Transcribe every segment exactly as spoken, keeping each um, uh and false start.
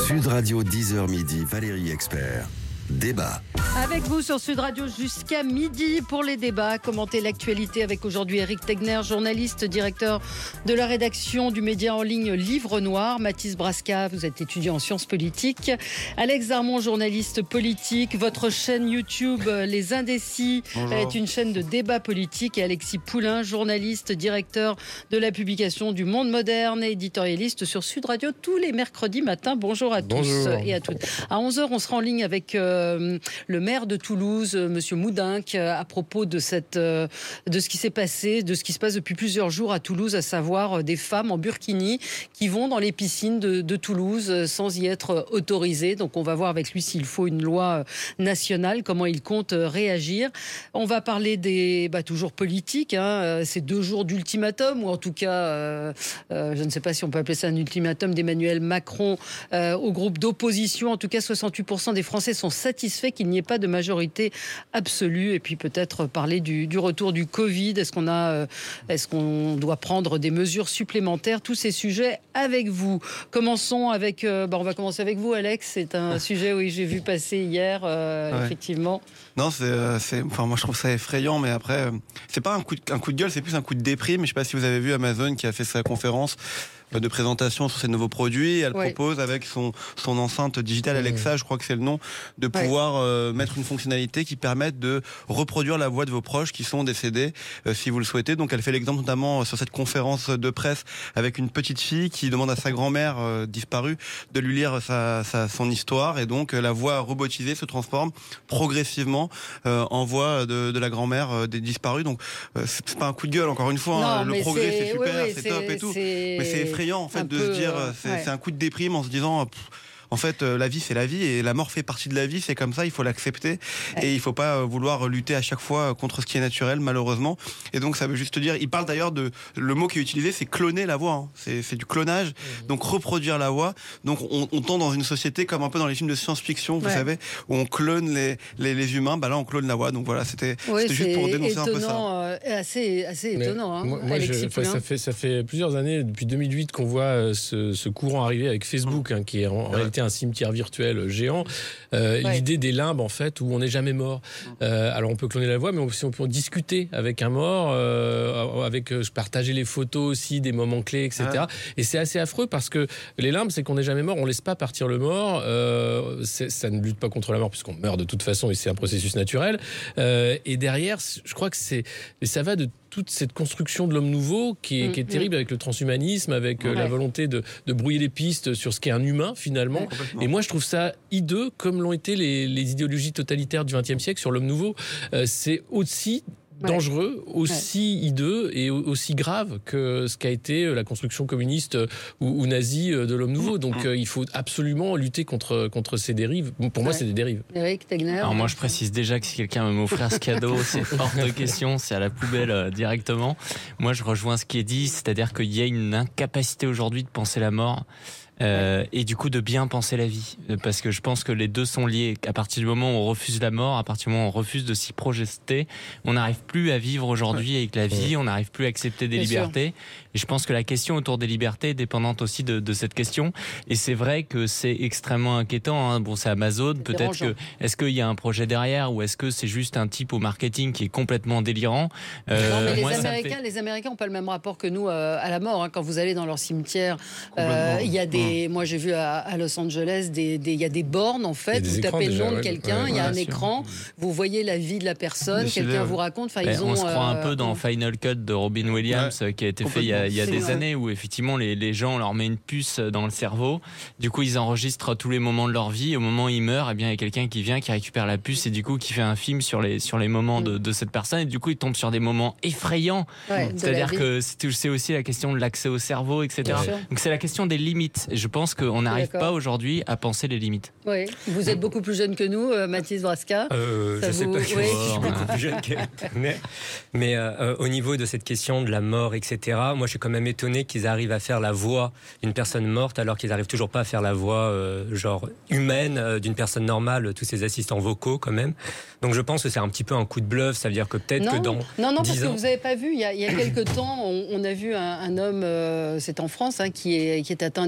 Sud Radio dix heures midi, Valérie Expert. Débat. Avec vous sur Sud Radio jusqu'à midi pour les débats. Commenter l'actualité avec aujourd'hui Éric Tegner, journaliste, directeur de la rédaction du média en ligne Livre Noir. Mathis Brasca, vous êtes étudiant en sciences politiques. Alex Darmon, journaliste politique. Votre chaîne YouTube Les Indécis Bonjour. Est une chaîne de débat politique. Et Alexis Poulain, journaliste, directeur de la publication du Monde Moderne et éditorialiste sur Sud Radio tous les mercredis matins. Bonjour à Bonjour. tous et à toutes. À onze heures, on sera en ligne avec euh, le maire de Toulouse, Monsieur Moudinque, à propos de, cette, de ce qui s'est passé, de ce qui se passe depuis plusieurs jours à Toulouse, à savoir des femmes en burkini qui vont dans les piscines de, de Toulouse sans y être autorisées. Donc on va voir avec lui s'il faut une loi nationale, comment il compte réagir. On va parler des, bah, toujours politiques, hein, ces deux jours d'ultimatum, ou en tout cas, euh, euh, je ne sais pas si on peut appeler ça un ultimatum d'Emmanuel Macron euh, au groupe d'opposition. En tout cas, soixante-huit pour cent des Français sont satisfaits qu'il n'y ait pas de majorité absolue. Et puis peut-être parler du, du retour du Covid. Est-ce qu'on a, euh, est-ce qu'on doit prendre des mesures supplémentaires? Tous ces sujets avec vous. Commençons avec, euh, bah on va commencer avec vous, Alex. C'est un sujet, oui, j'ai vu passer hier, euh, ouais. effectivement. Non, c'est, c'est, enfin, moi je trouve ça effrayant, mais après, euh, c'est pas un coup, de, un coup de gueule, c'est plus un coup de déprime. Je sais pas si vous avez vu Amazon qui a fait sa conférence de présentation sur ses nouveaux produits. Elle ouais. propose avec son, son enceinte digitale Alexa, je crois que c'est le nom, de pouvoir ouais. euh, mettre une fonctionnalité qui permette de reproduire la voix de vos proches qui sont décédés, euh, si vous le souhaitez. Donc elle fait l'exemple notamment sur cette conférence de presse avec une petite fille qui demande à sa grand-mère euh, disparue de lui lire sa, sa, son histoire, et donc euh, la voix robotisée se transforme progressivement euh, en voix de, de la grand-mère euh, des disparus. Donc euh, c'est, c'est pas un coup de gueule, encore une fois, hein, le progrès c'est, c'est super, oui, oui, c'est, c'est top et tout, c'est... mais c'est effrayant en fait de peu, se dire c'est, ouais. c'est un coup de déprime en se disant pff, en fait, la vie, c'est la vie et la mort fait partie de la vie, c'est comme ça, il faut l'accepter ouais. et il faut pas vouloir lutter à chaque fois contre ce qui est naturel, malheureusement. Et donc, ça veut juste dire, il parle d'ailleurs de, le mot qui est utilisé, c'est cloner la voix, hein. c'est, c'est du clonage, mmh. donc reproduire la voix. Donc, on, on tend dans une société comme un peu dans les films de science-fiction, vous ouais. savez, où on clone les, les, les humains, bah là, on clone la voix. Donc voilà, c'était, oui, c'était juste pour dénoncer un peu ça. Euh, assez, assez Mais étonnant, hein, moi, moi je, ça, fait, ça fait plusieurs années, depuis deux mille huit, qu'on voit ce, ce courant arriver avec Facebook, mmh. hein, qui est en, en ouais. réalité un cimetière virtuel géant, euh, ouais. l'idée des limbes en fait où on n'est jamais mort. Euh, alors on peut cloner la voix, mais on, si on peut discuter avec un mort, euh, avec euh, partager les photos aussi des moments clés, et cetera. Ouais. Et c'est assez affreux parce que les limbes, c'est qu'on n'est jamais mort, on laisse pas partir le mort. Euh, ça ne lutte pas contre la mort puisqu'on meurt de toute façon et c'est un processus naturel. Euh, et derrière, je crois que c'est, ça va de toute cette construction de l'homme nouveau qui est, mmh, qui est terrible mmh. avec le transhumanisme, avec ouais. la volonté de, de brouiller les pistes sur ce qu'est un humain finalement. Ouais, et moi je trouve ça hideux comme l'ont été les, les idéologies totalitaires du vingtième siècle sur l'homme nouveau. Euh, c'est aussi dangereux, aussi ouais. hideux et aussi grave que ce qu'a été la construction communiste ou, ou nazie de l'homme nouveau. Donc euh, il faut absolument lutter contre, contre ces dérives. Pour ouais. moi, c'est des dérives. Éric Tegner. Alors moi, je précise déjà que si quelqu'un veut m'offrir ce cadeau, c'est hors de question, c'est à la poubelle euh, directement. Moi, je rejoins ce qui est dit, c'est-à-dire qu'il y a une incapacité aujourd'hui de penser la mort. Euh, et du coup de bien penser la vie, parce que je pense que les deux sont liés. À partir du moment où on refuse la mort, à partir du moment où on refuse de s'y projeter, on n'arrive plus à vivre aujourd'hui avec la vie, on n'arrive plus à accepter des bien libertés. Sûr. Et je pense que la question autour des libertés est dépendante aussi de, de cette question. Et c'est vrai que c'est extrêmement inquiétant. Hein. Bon, c'est Amazon, c'est peut-être dérangeant. que est-ce qu'il y a un projet derrière ou est-ce que c'est juste un type au marketing qui est complètement délirant? euh, Non, mais les moi, Américains, fait... les Américains n'ont pas le même rapport que nous euh, à la mort. Hein. Quand vous allez dans leur cimetière, il euh, y a des Et moi, j'ai vu à, à Los Angeles, il des, des, y a des bornes, en fait. Vous tapez le nom de quelqu'un, il ouais, ouais, y a un sûr. écran, vous voyez la vie de la personne, bien quelqu'un sûr. vous raconte. Enfin, ils ont, on se croit euh, un peu dans Final Cut de Robin Williams, ouais. qui a été fait il y a, il y a des vrai. années, où effectivement, les, les gens, on leur met une puce dans le cerveau. Du coup, ils enregistrent tous les moments de leur vie. Au moment où ils meurent, eh bien, il y a quelqu'un qui vient, qui récupère la puce et du coup, qui fait un film sur les, sur les moments mm. de, de cette personne. Et du coup, il tombe sur des moments effrayants. Ouais, C'est-à-dire que c'est, c'est aussi la question de l'accès au cerveau, et cetera. Donc, c'est la question des limites. Et je pense qu'on n'arrive pas aujourd'hui à penser les limites. Oui, vous êtes beaucoup plus jeune que nous, euh, Mathis Brasca. Euh, je ne sais vous... pas, oui. je suis beaucoup plus jeune que mais, mais euh, au niveau de cette question de la mort, et cetera, moi je suis quand même étonné qu'ils arrivent à faire la voix d'une personne morte alors qu'ils n'arrivent toujours pas à faire la voix euh, genre humaine euh, d'une personne normale, tous ces assistants vocaux quand même. Donc je pense que c'est un petit peu un coup de bluff, ça veut dire que peut-être non, que dans Non, non, parce ans... que vous n'avez pas vu, il y a, il y a quelques temps, on, on a vu un, un homme, euh, c'est en France, hein, qui, est, qui est atteint d'une maladie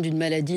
maladie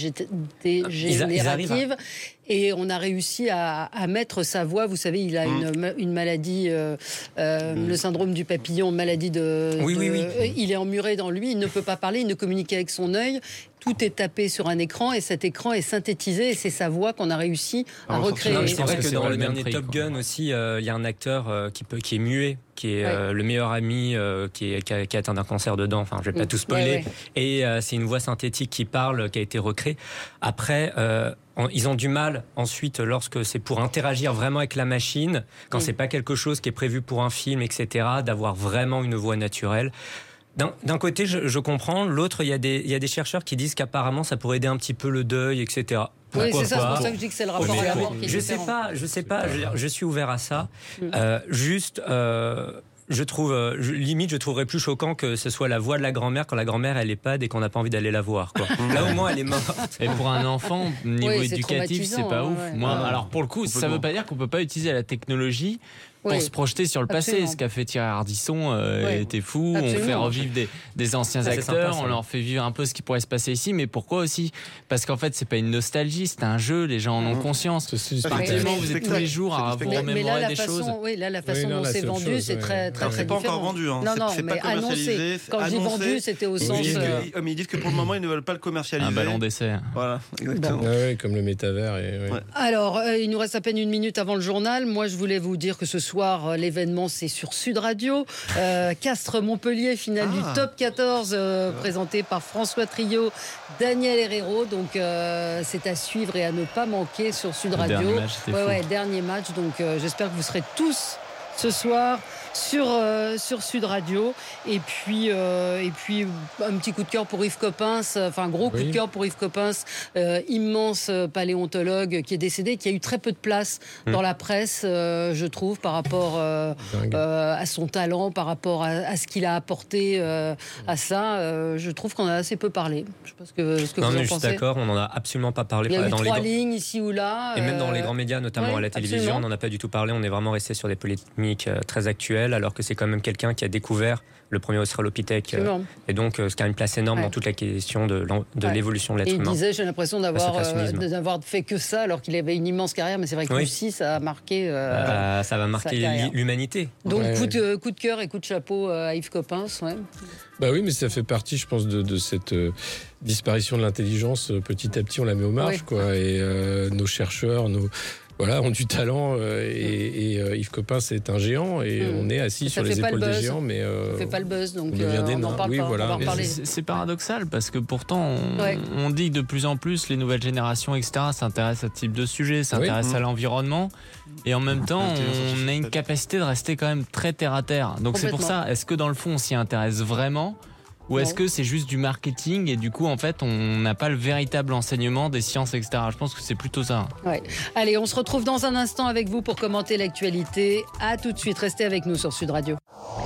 neurodégénérative. Et on a réussi à, à mettre sa voix. Vous savez, il a mmh. une, une maladie, euh, euh, mmh. le syndrome du papillon, maladie de... Oui, de oui, oui. Euh, il est emmuré dans lui, il ne peut pas parler, il ne communique qu'avec son œil. Tout est tapé sur un écran et cet écran est synthétisé et c'est sa voix qu'on a réussi à ah, recréer. Non, c'est vrai que, que dans le dernier prix, Top quoi. Gun aussi, il euh, y a un acteur euh, qui, peut, qui est muet, qui est ouais. euh, le meilleur ami, euh, qui, est, qui, a, qui a atteint d'un cancer de dents. Enfin, je ne vais pas mmh. tout spoiler. Ouais, ouais. Et euh, c'est une voix synthétique qui parle, qui a été recréée. Après... Euh, ils ont du mal ensuite lorsque c'est pour interagir vraiment avec la machine, quand mmh. c'est pas quelque chose qui est prévu pour un film, et cetera, d'avoir vraiment une voix naturelle. D'un, d'un côté, je, je comprends. L'autre, il y a des, il y a des chercheurs qui disent qu'apparemment, ça pourrait aider un petit peu le deuil, et cetera. Pourquoi oui, c'est ça, c'est pour ça que je dis que c'est le rapport à la mort qui est je différent. sais pas, je sais pas. Je, je suis ouvert à ça. Mmh. Euh, juste. Euh, Je trouve, euh, je, limite, je trouverais plus choquant que ce soit la voix de la grand-mère quand la grand-mère elle est pas et qu'on n'a pas envie d'aller la voir. Quoi. Là au moins elle est morte. Et pour un enfant, niveau oui, éducatif, c'est pas ouf. Ouais. Moi, Ouais. alors pour le coup, ça veut pas dire qu'on peut pas utiliser la technologie pour oui. se projeter sur le Absolument. passé. Ce qu'a fait Thierry Ardisson euh, oui. était fou. Absolument. On fait revivre des, des anciens ça, acteurs, sympa, on leur fait vivre un peu ce qui pourrait se passer ici. Mais pourquoi aussi ? Parce qu'en fait, c'est pas une nostalgie, c'est un jeu. Les gens en ont conscience. Effectivement, vous êtes tous les jours à vous remémorer des façon, choses. Oui, là, la façon oui, non, dont c'est vendu, chose, c'est ouais. très, très, Alors, très c'est pas différent. encore vendu, hein. Non, non, c'est, c'est mais pas commercialisé. annoncé. Quand je dis vendu, c'était au ils sens. disent, Euh... que, ils disent que pour le moment, ils ne veulent pas le commercialiser. Un ballon d'essai. Voilà, exactement. Ah ouais, comme le métavers. Et, ouais. Ouais. Alors, euh, il nous reste à peine une minute avant le journal. Moi, je voulais vous dire que ce soir, euh, l'événement, c'est sur Sud Radio. Euh, Castres-Montpellier, finale Ah. du top quatorze, euh, présenté par François Trio, Daniel Herrero. Donc, euh, c'est à suivre et à ne pas manquer sur Sud Radio. Le dernier match, c'était ouais, fou. ouais, dernier match. Donc, euh, j'espère que vous serez tous ce soir sur, euh, sur Sud Radio. Et puis, euh, et puis, un petit coup de cœur pour Yves Coppens, enfin, un gros coup oui. de cœur pour Yves Coppens, euh, immense paléontologue qui est décédé, qui a eu très peu de place mmh. dans la presse, euh, je trouve, par rapport euh, euh, à son talent, par rapport à, à ce qu'il a apporté euh, à ça. Euh, je trouve qu'on a assez peu parlé. Je sais pas ce que, ce que non, vous en mais pensez. Je suis d'accord, on n'en a absolument pas parlé. Il y a eu dans trois les lignes ici ou là. Et même dans les grands médias, notamment ouais, à la télévision, absolument. on n'en a pas du tout parlé. On est vraiment resté sur des polémiques euh, très actuelles, alors que c'est quand même quelqu'un qui a découvert le premier Australopithèque. Euh, et donc, euh, ce qui a une place énorme ouais. dans toute la question de, de ouais. l'évolution de l'être et il humain. Il disait, j'ai l'impression d'avoir, euh, d'avoir fait que ça, alors qu'il avait une immense carrière. Mais c'est vrai que oui. aussi, ça a marqué. Euh, euh, ça va marquer l'humanité. Donc, ouais. coup, de, coup de cœur et coup de chapeau à Yves Coppens. Ouais. Bah oui, mais ça fait partie, je pense, de, de cette euh, disparition de l'intelligence. Petit à petit, on la met aux marges, oui. quoi. Et euh, nos chercheurs, nos voilà, ont du talent euh, et, et euh, Yves Coppens est un géant et mmh. on est assis et sur les épaules des géants, mais euh, ça fait pas le buzz, donc on devient des euh, nains. Oui, pas, voilà. C'est, c'est paradoxal parce que pourtant on, ouais. on dit que de plus en plus les nouvelles générations, et cetera, s'intéressent à ce type de sujet, s'intéressent oui. à l'environnement et en même temps on a une capacité de rester quand même très terre à terre. Donc c'est pour ça, est-ce que dans le fond on s'y intéresse vraiment? Ou est-ce que c'est juste du marketing et du coup, en fait, on n'a pas le véritable enseignement des sciences, et cetera. Je pense que c'est plutôt ça. Ouais. Allez, on se retrouve dans un instant avec vous pour commenter l'actualité. À tout de suite, restez avec nous sur Sud Radio.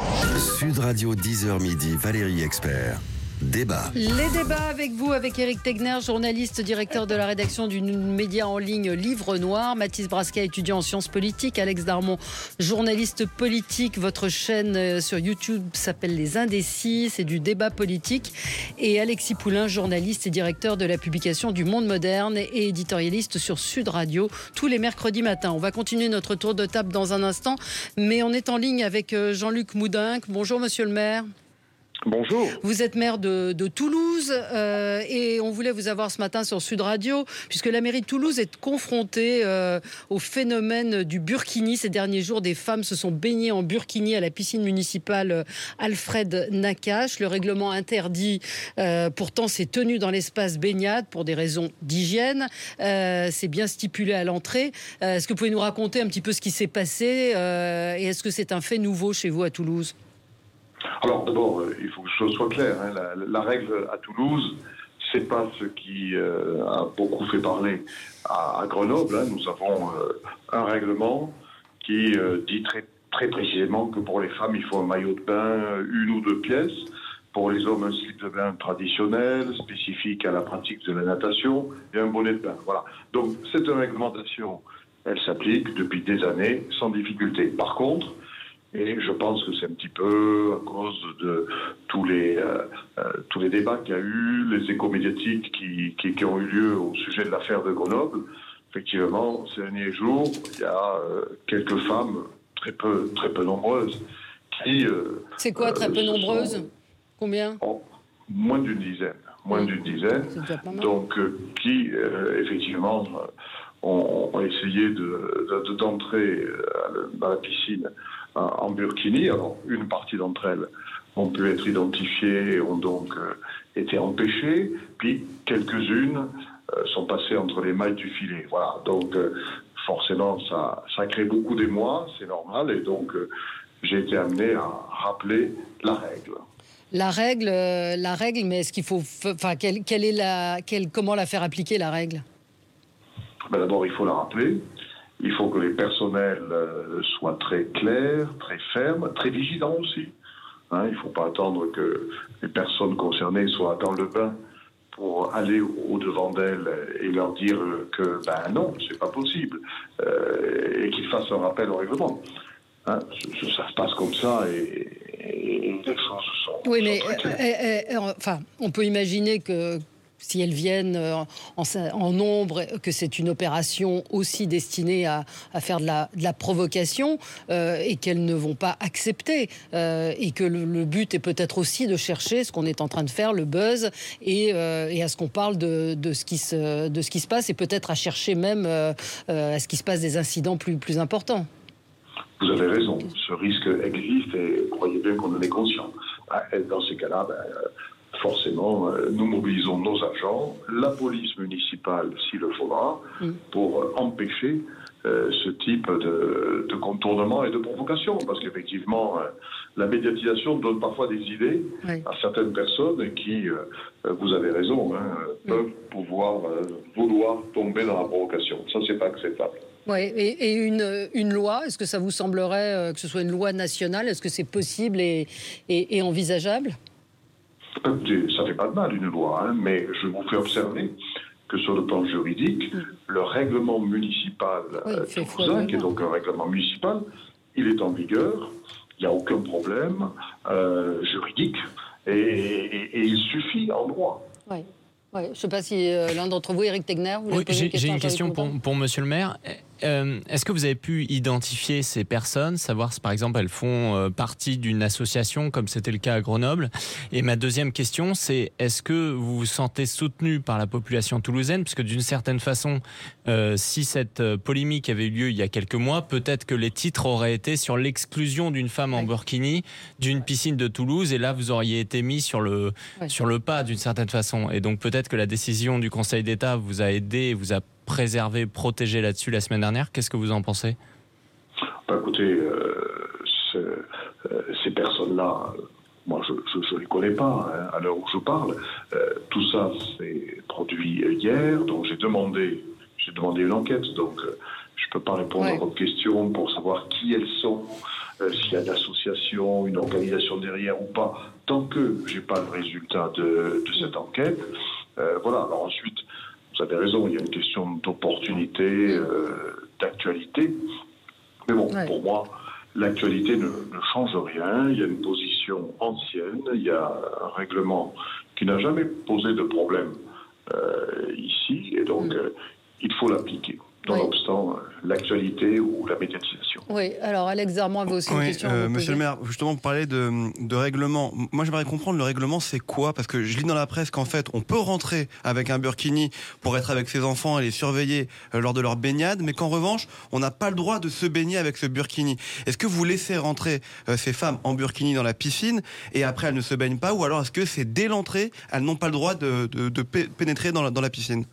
Sud Radio, dix heures midi, Valérie Expert. Débat. Les débats avec vous, avec Éric Tegner, journaliste, directeur de la rédaction du média en ligne Livre Noir, Mathis Brasca, étudiant en sciences politiques, Alex Darmon, journaliste politique. Votre chaîne sur YouTube s'appelle Les Indécis, c'est du débat politique. Et Alexis Poulain, journaliste et directeur de la publication du Monde Moderne et éditorialiste sur Sud Radio, tous les mercredis matins. On va continuer notre tour de table dans un instant, mais on est en ligne avec Jean-Luc Moudinque. Bonjour monsieur le maire. Bonjour. Vous êtes maire de, de Toulouse euh, et on voulait vous avoir ce matin sur Sud Radio puisque la mairie de Toulouse est confrontée euh, au phénomène du burkini. Ces derniers jours, des femmes se sont baignées en burkini à la piscine municipale Alfred Nakache. Le règlement interdit euh, pourtant ces tenues dans l'espace baignade pour des raisons d'hygiène. Euh, c'est bien stipulé à l'entrée. Euh, est-ce que vous pouvez nous raconter un petit peu ce qui s'est passé euh, et est-ce que c'est un fait nouveau chez vous à Toulouse ? Alors d'abord, euh, il faut que ce soit clair. Hein, la, la règle à Toulouse, c'est pas ce qui euh, a beaucoup fait parler à, à Grenoble. Hein. Nous avons euh, un règlement qui euh, dit très, très précisément que pour les femmes, il faut un maillot de bain, une ou deux pièces. Pour les hommes, un slip de bain traditionnel, spécifique à la pratique de la natation, et un bonnet de bain. Voilà. Donc cette réglementation, elle s'applique depuis des années sans difficulté. Par contre, Et je pense que c'est un petit peu à cause de tous les, euh, euh, tous les débats qu'il y a eu, les échos médiatiques qui, qui, qui ont eu lieu au sujet de l'affaire de Grenoble. Effectivement, ces derniers jours, il y a euh, quelques femmes, très peu, très peu nombreuses, qui... Euh, c'est quoi, très peu euh, nombreuses sont... Combien? oh, Moins d'une dizaine. Moins oui. d'une dizaine. Donc, euh, qui, euh, effectivement... Euh, ont, ont essayé de, de, d'entrer dans la piscine en burkini. Alors, une partie d'entre elles ont pu être identifiées et ont donc euh, été empêchées. Puis, quelques-unes euh, sont passées entre les mailles du filet. Voilà. Donc, euh, forcément, ça, ça crée beaucoup d'émoi, c'est normal. Et donc, euh, j'ai été amené à rappeler la règle. La règle, euh, la règle, mais est-ce qu'il faut... Enfin, quelle, quelle est la, quelle, comment la faire appliquer, la règle? Ben d'abord, il faut la rappeler. Il faut que les personnels euh, soient très clairs, très fermes, très vigilants aussi. Hein, il ne faut pas attendre que les personnes concernées soient dans le bain pour aller au-devant d'elles et leur dire que ben non, c'est pas possible, euh, et qu'ils fassent un rappel au règlement. Hein, ça se passe comme ça et, et, et les choses sont... Oui, mais sont euh, euh, enfin, on peut imaginer que si elles viennent en, en nombre, que c'est une opération aussi destinée à, à faire de la, de la provocation euh, et qu'elles ne vont pas accepter. Euh, et que le, le but est peut-être aussi de chercher ce qu'on est en train de faire, le buzz, et, euh, et à ce qu'on parle de, de, ce qui se, de ce qui se passe, et peut-être à chercher même euh, à ce qui se passe des incidents plus, plus importants. Vous avez raison, ce risque existe et croyez bien qu'on en est conscient. Dans ces cas-là, ben, forcément, nous mobilisons nos agents, la police municipale s'il le faudra, mmh. pour empêcher euh, ce type de, de contournement et de provocation. Parce qu'effectivement, euh, la médiatisation donne parfois des idées oui. à certaines personnes qui, euh, vous avez raison, hein, mmh. peuvent pouvoir euh, vouloir tomber dans la provocation. Ça, c'est pas acceptable. Oui, et, et une, une loi, est-ce que ça vous semblerait euh, que ce soit une loi nationale? Est-ce que c'est possible et, et, et envisageable? Ça ne fait pas de mal, une loi, hein, mais je vous fais observer que sur le plan juridique, mmh. le règlement municipal oui, euh, toulousain, qui est donc un règlement municipal, il est en vigueur, il n'y a aucun problème euh, juridique, et, et, et il suffit en droit. Oui. Ouais, je ne sais pas si euh, l'un d'entre vous, Éric Tegner, vous oui, j'ai, une j'ai une question pour, pour Monsieur le maire. Euh, est-ce que vous avez pu identifier ces personnes, savoir si par exemple elles font euh, partie d'une association comme c'était le cas à Grenoble? Et ma deuxième question, c'est est-ce que vous vous sentez soutenu par la population toulousaine? Parce que d'une certaine façon, euh, si cette euh, polémique avait eu lieu il y a quelques mois, peut-être que les titres auraient été sur l'exclusion d'une femme ouais. en burkini d'une piscine de Toulouse, et là vous auriez été mis sur le, ouais. sur le pas d'une certaine façon. Et donc peut-être que la décision du Conseil d'État vous a aidé, vous a préservé, protégé là-dessus la semaine dernière. Qu'est-ce que vous en pensez? Bah, écoutez, euh, euh, ces personnes-là, moi je ne les connais pas hein, à l'heure où je parle. Euh, tout ça s'est produit hier, donc j'ai demandé, j'ai demandé une enquête, donc euh, je ne peux pas répondre ouais. à votre question pour savoir qui elles sont, euh, s'il y a une association, une organisation derrière ou pas, tant que je n'ai pas le résultat de, de cette enquête. Euh, voilà, alors ensuite, vous avez raison, il y a une question d'opportunité, euh, d'actualité. Mais bon, ouais. pour moi, l'actualité ne, ne change rien. Il y a une position ancienne, il y a un règlement qui n'a jamais posé de problème euh, ici, et donc mm. euh, il faut l'appliquer, nonobstant oui. l'actualité ou la médiatisation. Oui, alors Alex Zermond avait aussi une oui, question. Euh, monsieur le maire, justement, vous parlez de, de règlement. Moi, j'aimerais comprendre le règlement, c'est quoi? Parce que je lis dans la presse qu'en fait, on peut rentrer avec un burkini pour être avec ses enfants et les surveiller lors de leur baignade, mais qu'en revanche, on n'a pas le droit de se baigner avec ce burkini. Est-ce que vous laissez rentrer euh, ces femmes en burkini dans la piscine et après elles ne se baignent pas, ou alors est-ce que c'est dès l'entrée, elles n'ont pas le droit de, de, de pénétrer dans la, dans la piscine?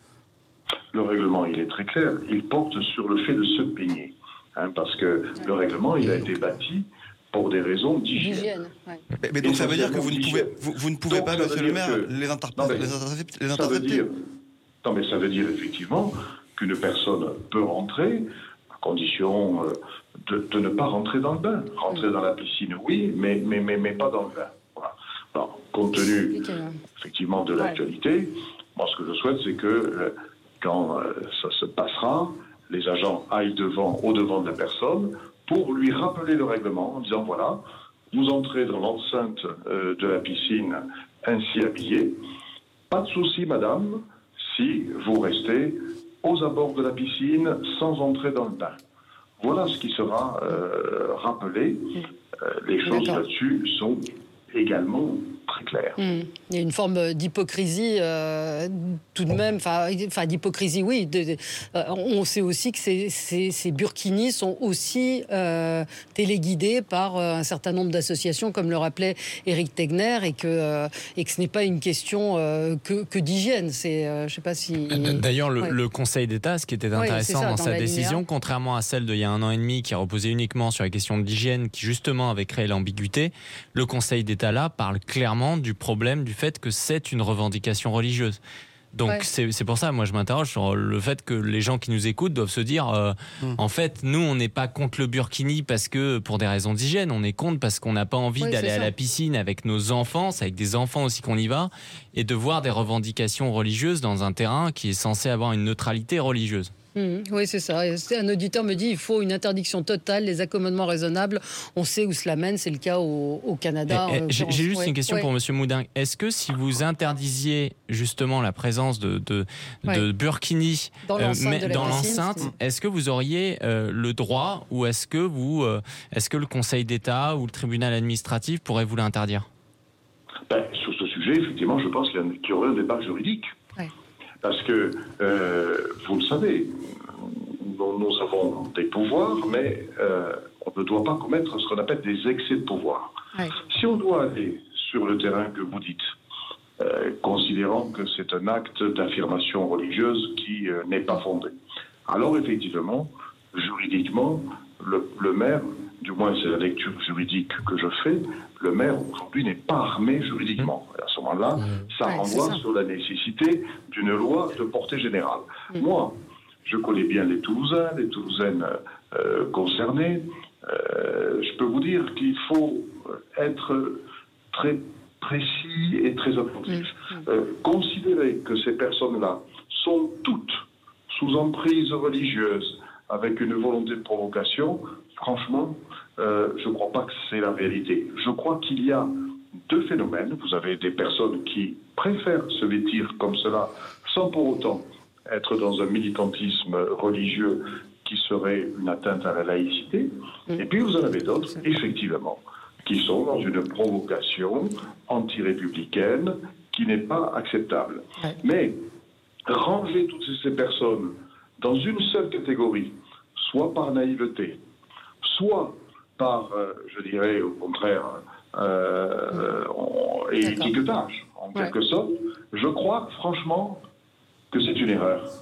Le règlement, il est très clair. Il porte sur le fait de se baigner. Hein, parce que le règlement, il a été bâti pour des raisons d'hygiène. d'hygiène ouais. mais, mais donc ça veut dire que vous ne pouvez, vous, vous ne pouvez donc, pas, monsieur le maire, que... les, interpr... non, les, interpréter, les interpréter dire... Non, mais ça veut dire effectivement qu'une personne peut rentrer à condition euh, de, de ne pas rentrer dans le bain. Rentrer mmh. dans la piscine, oui, mais, mais, mais, mais pas dans le bain. Voilà. Alors, compte tenu effectivement de l'actualité, ouais. moi ce que je souhaite, c'est que euh, quand euh, ça se passera, les agents aillent devant, au devant de la personne pour lui rappeler le règlement en disant voilà, vous entrez dans l'enceinte euh, de la piscine ainsi habillé. Pas de souci, madame, si vous restez aux abords de la piscine sans entrer dans le bain. Voilà ce qui sera euh, rappelé. Euh, les choses D'accord. là-dessus sont également très claires. Mmh. Il y a une forme d'hypocrisie euh, tout de même, enfin d'hypocrisie oui, de, de, euh, on sait aussi que ces, ces, ces burkinis sont aussi euh, téléguidés par euh, un certain nombre d'associations, comme le rappelait Éric Tegner, et que, euh, et que ce n'est pas une question euh, que, que d'hygiène. C'est, euh, je sais pas si... D'ailleurs, le, ouais. le Conseil d'État, ce qui était intéressant ouais, ça, dans, dans sa la décision, linéa. contrairement à celle d'il y a un an et demi qui reposait uniquement sur la question d'hygiène, qui justement avait créé l'ambiguïté, le Conseil d'État là parle clairement du problème du fait que c'est une revendication religieuse. Donc ouais. c'est, c'est pour ça, moi je m'interroge sur le fait que les gens qui nous écoutent doivent se dire, euh, mmh. en fait, nous on n'est pas contre le burkini parce que pour des raisons d'hygiène, on est contre parce qu'on n'a pas envie oui, d'aller à la piscine avec nos enfants, c'est avec des enfants aussi qu'on y va, et de voir des revendications religieuses dans un terrain qui est censé avoir une neutralité religieuse. Mmh, oui, c'est ça. Un auditeur me dit qu'il faut une interdiction totale, les accommodements raisonnables. On sait où cela mène, c'est le cas au, au Canada. Et, et, j'ai, j'ai juste ouais. une question ouais. pour Monsieur Moudin. Est-ce que si vous interdisiez justement la présence de, de, ouais. de burkini dans l'enceinte, euh, mais, de la dans piscine, l'enceinte est-ce que vous auriez euh, le droit ou est-ce que, vous, euh, est-ce que le Conseil d'État ou le tribunal administratif pourrait vous l'interdire ? Ben, sur ce sujet, effectivement, je pense qu'il y aurait un débat juridique. Ouais. Parce que, euh, vous le savez, nous, nous avons des pouvoirs, mais euh, on ne doit pas commettre ce qu'on appelle des excès de pouvoir. Ouais. Si on doit aller sur le terrain que vous dites, euh, considérant que c'est un acte d'affirmation religieuse qui euh, n'est pas fondé, alors effectivement, juridiquement, le, le maire, du moins c'est la lecture juridique que je fais, le maire aujourd'hui n'est pas armé juridiquement. Et à ce moment-là, ça ouais, renvoie sur la nécessité d'une loi de portée générale. Mmh. Moi, je connais bien les Toulousains, les Toulousaines euh, concernés. Euh, je peux vous dire qu'il faut être très précis et très attentif. Mmh. Euh, considérer que ces personnes-là sont toutes sous emprise religieuse, avec une volonté de provocation, franchement, euh, je ne crois pas que c'est la réalité. Je crois qu'il y a deux phénomènes. Vous avez des personnes qui préfèrent se vêtir comme cela, sans pour autant être dans un militantisme religieux qui serait une atteinte à la laïcité. Et puis vous en avez d'autres, effectivement, qui sont dans une provocation anti-républicaine qui n'est pas acceptable. Mais ranger toutes ces personnes dans une seule catégorie, soit par naïveté, soit par, euh, je dirais au contraire, euh, euh, étiquetage, en ouais. quelque sorte, je crois franchement que c'est une erreur.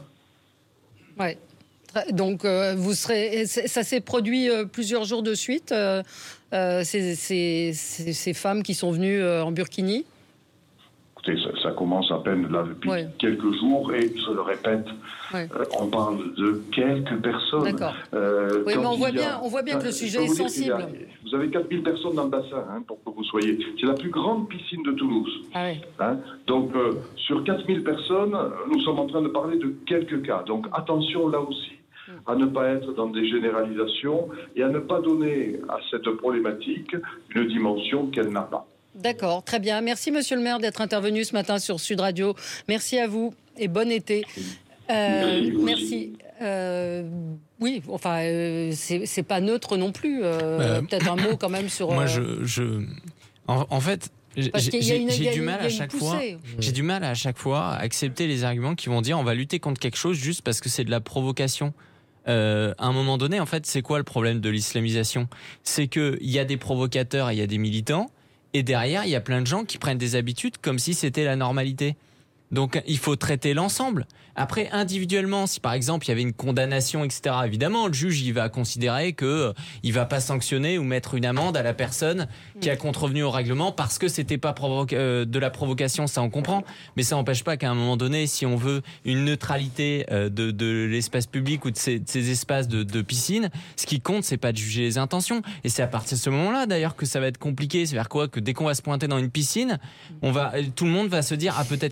Oui. Donc, euh, vous serez, ça s'est produit euh, plusieurs jours de suite, euh, euh, ces, ces, ces, ces femmes qui sont venues euh, en burkini ? Écoutez, ça, ça commence à peine là depuis ouais. quelques jours et je le répète, ouais. euh, on parle de quelques personnes. D'accord. Euh, oui, mais on voit, a, bien, on voit bien que le sujet est sensible. A, vous avez quatre mille personnes dans le bassin, hein, pour que vous soyez. C'est la plus grande piscine de Toulouse. Ah oui. hein, donc, euh, sur quatre mille personnes, nous sommes en train de parler de quelques cas. Donc, attention là aussi à ne pas être dans des généralisations et à ne pas donner à cette problématique une dimension qu'elle n'a pas. D'accord, très bien. Merci, monsieur le maire, d'être intervenu ce matin sur Sud Radio. Merci à vous et bon été. Euh, merci. Euh, oui, enfin, euh, c'est, c'est pas neutre non plus. Euh, euh, peut-être un mot quand même sur... Moi, je... je... En, en fait... J'ai, j'ai, j'ai du mal à chaque fois. J'ai du mal à chaque fois à accepter les arguments qui vont dire on va lutter contre quelque chose juste parce que c'est de la provocation. Euh, à un moment donné, en fait, c'est quoi le problème de l'islamisation ? C'est que il y a des provocateurs et il y a des militants, et derrière il y a plein de gens qui prennent des habitudes comme si c'était la normalité. Donc il faut traiter l'ensemble. Après, individuellement, si par exemple il y avait une condamnation, et cetera, évidemment, le juge il va considérer que euh, il va pas sanctionner ou mettre une amende à la personne qui a contrevenu au règlement parce que c'était pas provoca- euh, de la provocation, ça on comprend. Mais ça n'empêche pas qu'à un moment donné, si on veut une neutralité euh, de, de l'espace public ou de ces, de ces espaces de, de piscine, ce qui compte, c'est pas de juger les intentions. Et c'est à partir de ce moment-là, d'ailleurs, que ça va être compliqué. C'est-à-dire quoi ? Que dès qu'on va se pointer dans une piscine, on va, tout le monde va se dire ah peut-être qu'elle provoque.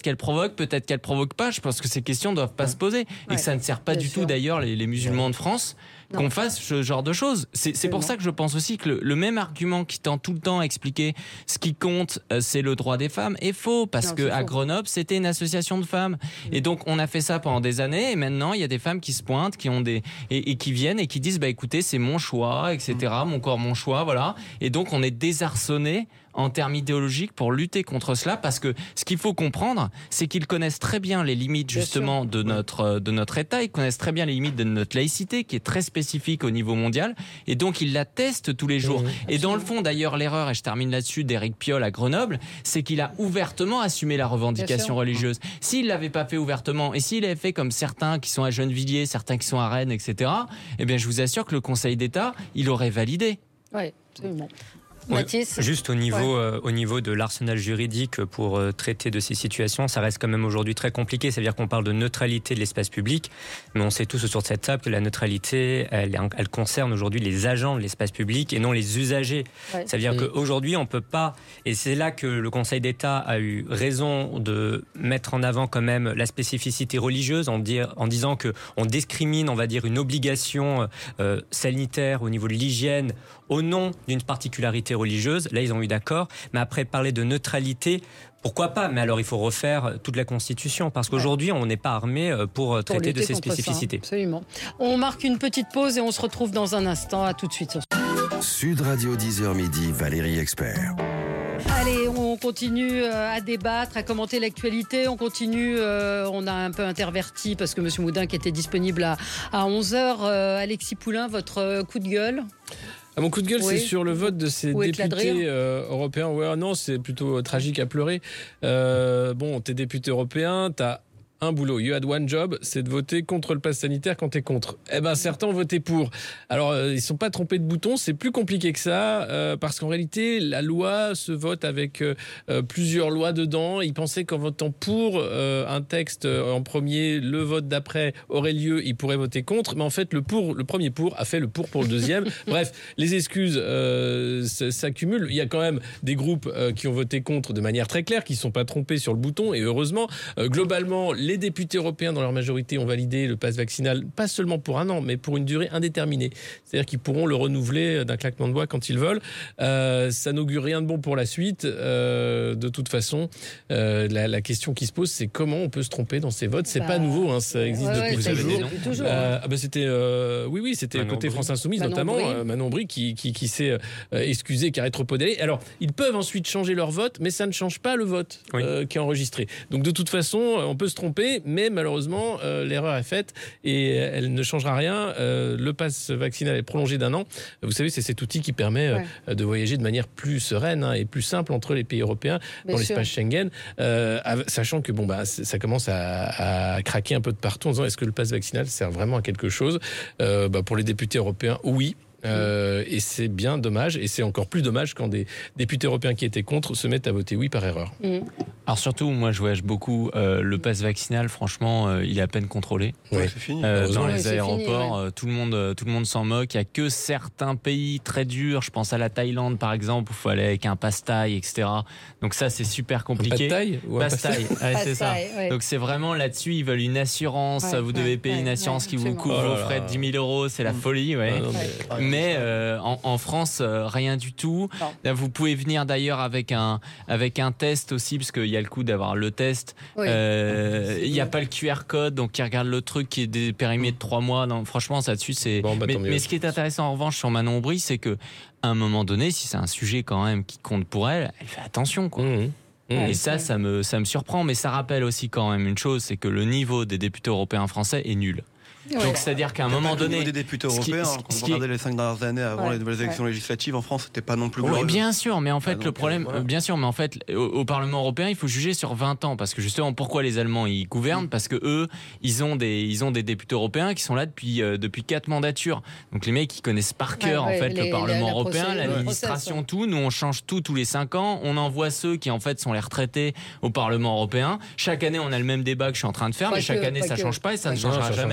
provoque, peut-être qu'elle provoque pas. Je pense que ces questions doivent pas se poser. Ouais. Et que ça ne sert pas Bien du sûr. tout d'ailleurs les, les musulmans de France non. qu'on fasse ce genre de choses. C'est, c'est pour ça que je pense aussi que le, le même argument qui tend tout le temps à expliquer ce qui compte, euh, c'est le droit des femmes, est faux. Parce non, que à Grenoble, c'était une association de femmes. Mmh. Et donc, on a fait ça pendant des années. Et maintenant, il y a des femmes qui se pointent, qui ont des, et, et qui viennent et qui disent, bah, écoutez, c'est mon choix, et cetera. Mmh. Mon corps, mon choix, voilà. Et donc, on est désarçonné en termes idéologiques pour lutter contre cela, parce que ce qu'il faut comprendre, c'est qu'ils connaissent très bien les limites justement de notre de notre État, ils connaissent très bien les limites de notre laïcité qui est très spécifique au niveau mondial, et donc ils la testent tous les jours. Mmh, et dans le fond, d'ailleurs, l'erreur, et je termine là-dessus, d'Éric Piolle à Grenoble, c'est qu'il a ouvertement assumé la revendication religieuse. S'il l'avait pas fait ouvertement, et s'il avait fait comme certains qui sont à Gennevilliers, certains qui sont à Rennes, et cetera, eh bien, je vous assure que le Conseil d'État, il aurait validé. Oui, absolument. Ouais, juste au niveau, ouais. euh, au niveau de l'arsenal juridique pour euh, traiter de ces situations, ça reste quand même aujourd'hui très compliqué. C'est-à-dire qu'on parle de neutralité de l'espace public, mais on sait tous autour de cette table que la neutralité, elle, elle concerne aujourd'hui les agents de l'espace public et non les usagers. Ouais. C'est-à-dire mmh. qu'aujourd'hui, on peut pas, et c'est là que le Conseil d'État a eu raison de mettre en avant quand même la spécificité religieuse en, dire, en disant que on discrimine, on va dire, une obligation euh, sanitaire au niveau de l'hygiène au nom d'une particularité religieuse. Là, ils ont eu d'accord. Mais après, parler de neutralité, pourquoi pas ? Mais alors, il faut refaire toute la Constitution, parce qu'aujourd'hui, on n'est pas armé pour, pour traiter de ces spécificités. Ça, absolument. On marque une petite pause et on se retrouve dans un instant. À tout de suite. Sud Radio dix heures midi, Valérie Expert. Allez, on continue à débattre, à commenter l'actualité. On continue, euh, on a un peu interverti parce que M. Moudin qui était disponible à, à onze heures. Euh, Alexis Poulain, votre coup de gueule ? Ah, mon coup de gueule, oui. c'est sur le vote de ces Ou députés euh, européens. Ouais, non, c'est plutôt tragique à pleurer. Euh, bon, t'es député européen, t'as un boulot, you had one job, c'est de voter contre le pass sanitaire quand t'es contre. Eh ben, certains ont voté pour. Alors, euh, ils sont pas trompés de bouton, c'est plus compliqué que ça, euh, parce qu'en réalité, la loi se vote avec euh, plusieurs lois dedans. Ils pensaient qu'en votant pour euh, un texte euh, en premier, le vote d'après aurait lieu, ils pourraient voter contre, mais en fait, le pour, le premier pour a fait le pour pour le deuxième. Bref, les excuses euh, s'accumulent. Il y a quand même des groupes euh, qui ont voté contre de manière très claire, qui sont pas trompés sur le bouton, et heureusement, euh, globalement, les députés européens, dans leur majorité, ont validé le pass vaccinal, pas seulement pour un an, mais pour une durée indéterminée. C'est-à-dire qu'ils pourront le renouveler d'un claquement de doigts quand ils veulent. Euh, ça n'augure rien de bon pour la suite. Euh, de toute façon, euh, la, la question qui se pose, c'est comment on peut se tromper dans ces votes. C'est bah, pas nouveau, hein, ça existe ouais, depuis ouais, toujours. Depuis toujours euh, ah bah c'était, euh, oui, oui, c'était Manon côté Brie. France Insoumise, Manon notamment Brie. Euh, Manon Brie qui, qui, qui s'est euh, excusé, qui a rétropédalé. Alors, ils peuvent ensuite changer leur vote, mais ça ne change pas le vote oui. euh, qui est enregistré. Donc, de toute façon, on peut se tromper. Mais malheureusement, euh, l'erreur est faite et elle ne changera rien. Euh, le pass vaccinal est prolongé d'un an. Vous savez, c'est cet outil qui permet euh, ouais. de voyager de manière plus sereine hein, et plus simple entre les pays européens Bien dans sûr. l'espace Schengen, euh, sachant que bon, bah, ça commence à, à craquer un peu de partout en disant est-ce que le pass vaccinal sert vraiment à quelque chose euh, bah, pour les députés européens, oui. Euh, et c'est bien dommage, et c'est encore plus dommage quand des députés européens qui étaient contre se mettent à voter oui par erreur. Mmh. Alors surtout, moi je voyage beaucoup, euh, le pass vaccinal, franchement, euh, il est à peine contrôlé. Ouais, c'est fini. Euh, dans les ouais, aéroports, fini, ouais. euh, tout le monde, tout le monde s'en moque. Il y a que certains pays très durs. Je pense à la Thaïlande par exemple, où il faut aller avec un pass Thaï, et cetera. Donc ça, c'est super compliqué. Un Thaï ou un pass Thaï, ouais, c'est ça. Ouais. Donc c'est vraiment là-dessus, ils veulent une assurance. Ouais, vous devez ouais, payer ouais, une assurance ouais, qui vous couvre oh vos frais de dix mille euros. C'est la folie, ouais. Ah, non, mais mais euh, en, en France, euh, rien du tout. Là, vous pouvez venir d'ailleurs avec un avec un test aussi, parce qu'il y a le coup d'avoir le test. Oui. Euh, il n'y a pas le Q R code, donc ils regardent le truc qui est périmé de trois mois. Non, franchement, ça dessus, c'est. Bon, bah, mais, mais ce qui est intéressant en revanche sur Manon Brie, c'est que à un moment donné, si c'est un sujet quand même qui compte pour elle, elle fait attention, quoi. Mmh. Mmh. Et ça, ça me ça me surprend, mais ça rappelle aussi quand même une chose, c'est que le niveau des députés européens français est nul. Ouais. Donc c'est-à-dire qu'à un moment donné, des députés européens, qui, quand on regardait les cinq dernières années avant ouais. les nouvelles élections ouais. législatives en France, c'était pas non plus glorieux. Oui, bien sûr, mais en fait ah, le problème, voilà. bien sûr, mais en fait au, au Parlement européen, il faut juger sur vingt ans, parce que justement, pourquoi les Allemands ils gouvernent, mmh. parce que eux, ils ont des ils ont des députés européens qui sont là depuis euh, depuis quatre mandatures. Donc les mecs, ils connaissent par cœur ouais, en ouais, fait les, le Parlement les, européen, procès, l'administration, process, tout. Nous, on change tout tous les cinq ans. On envoie ceux qui en fait sont les retraités au Parlement européen. Chaque année, on a le même débat que je suis en train de faire, pas mais chaque que, année, ça que... change pas et ça ne changera jamais. Il faut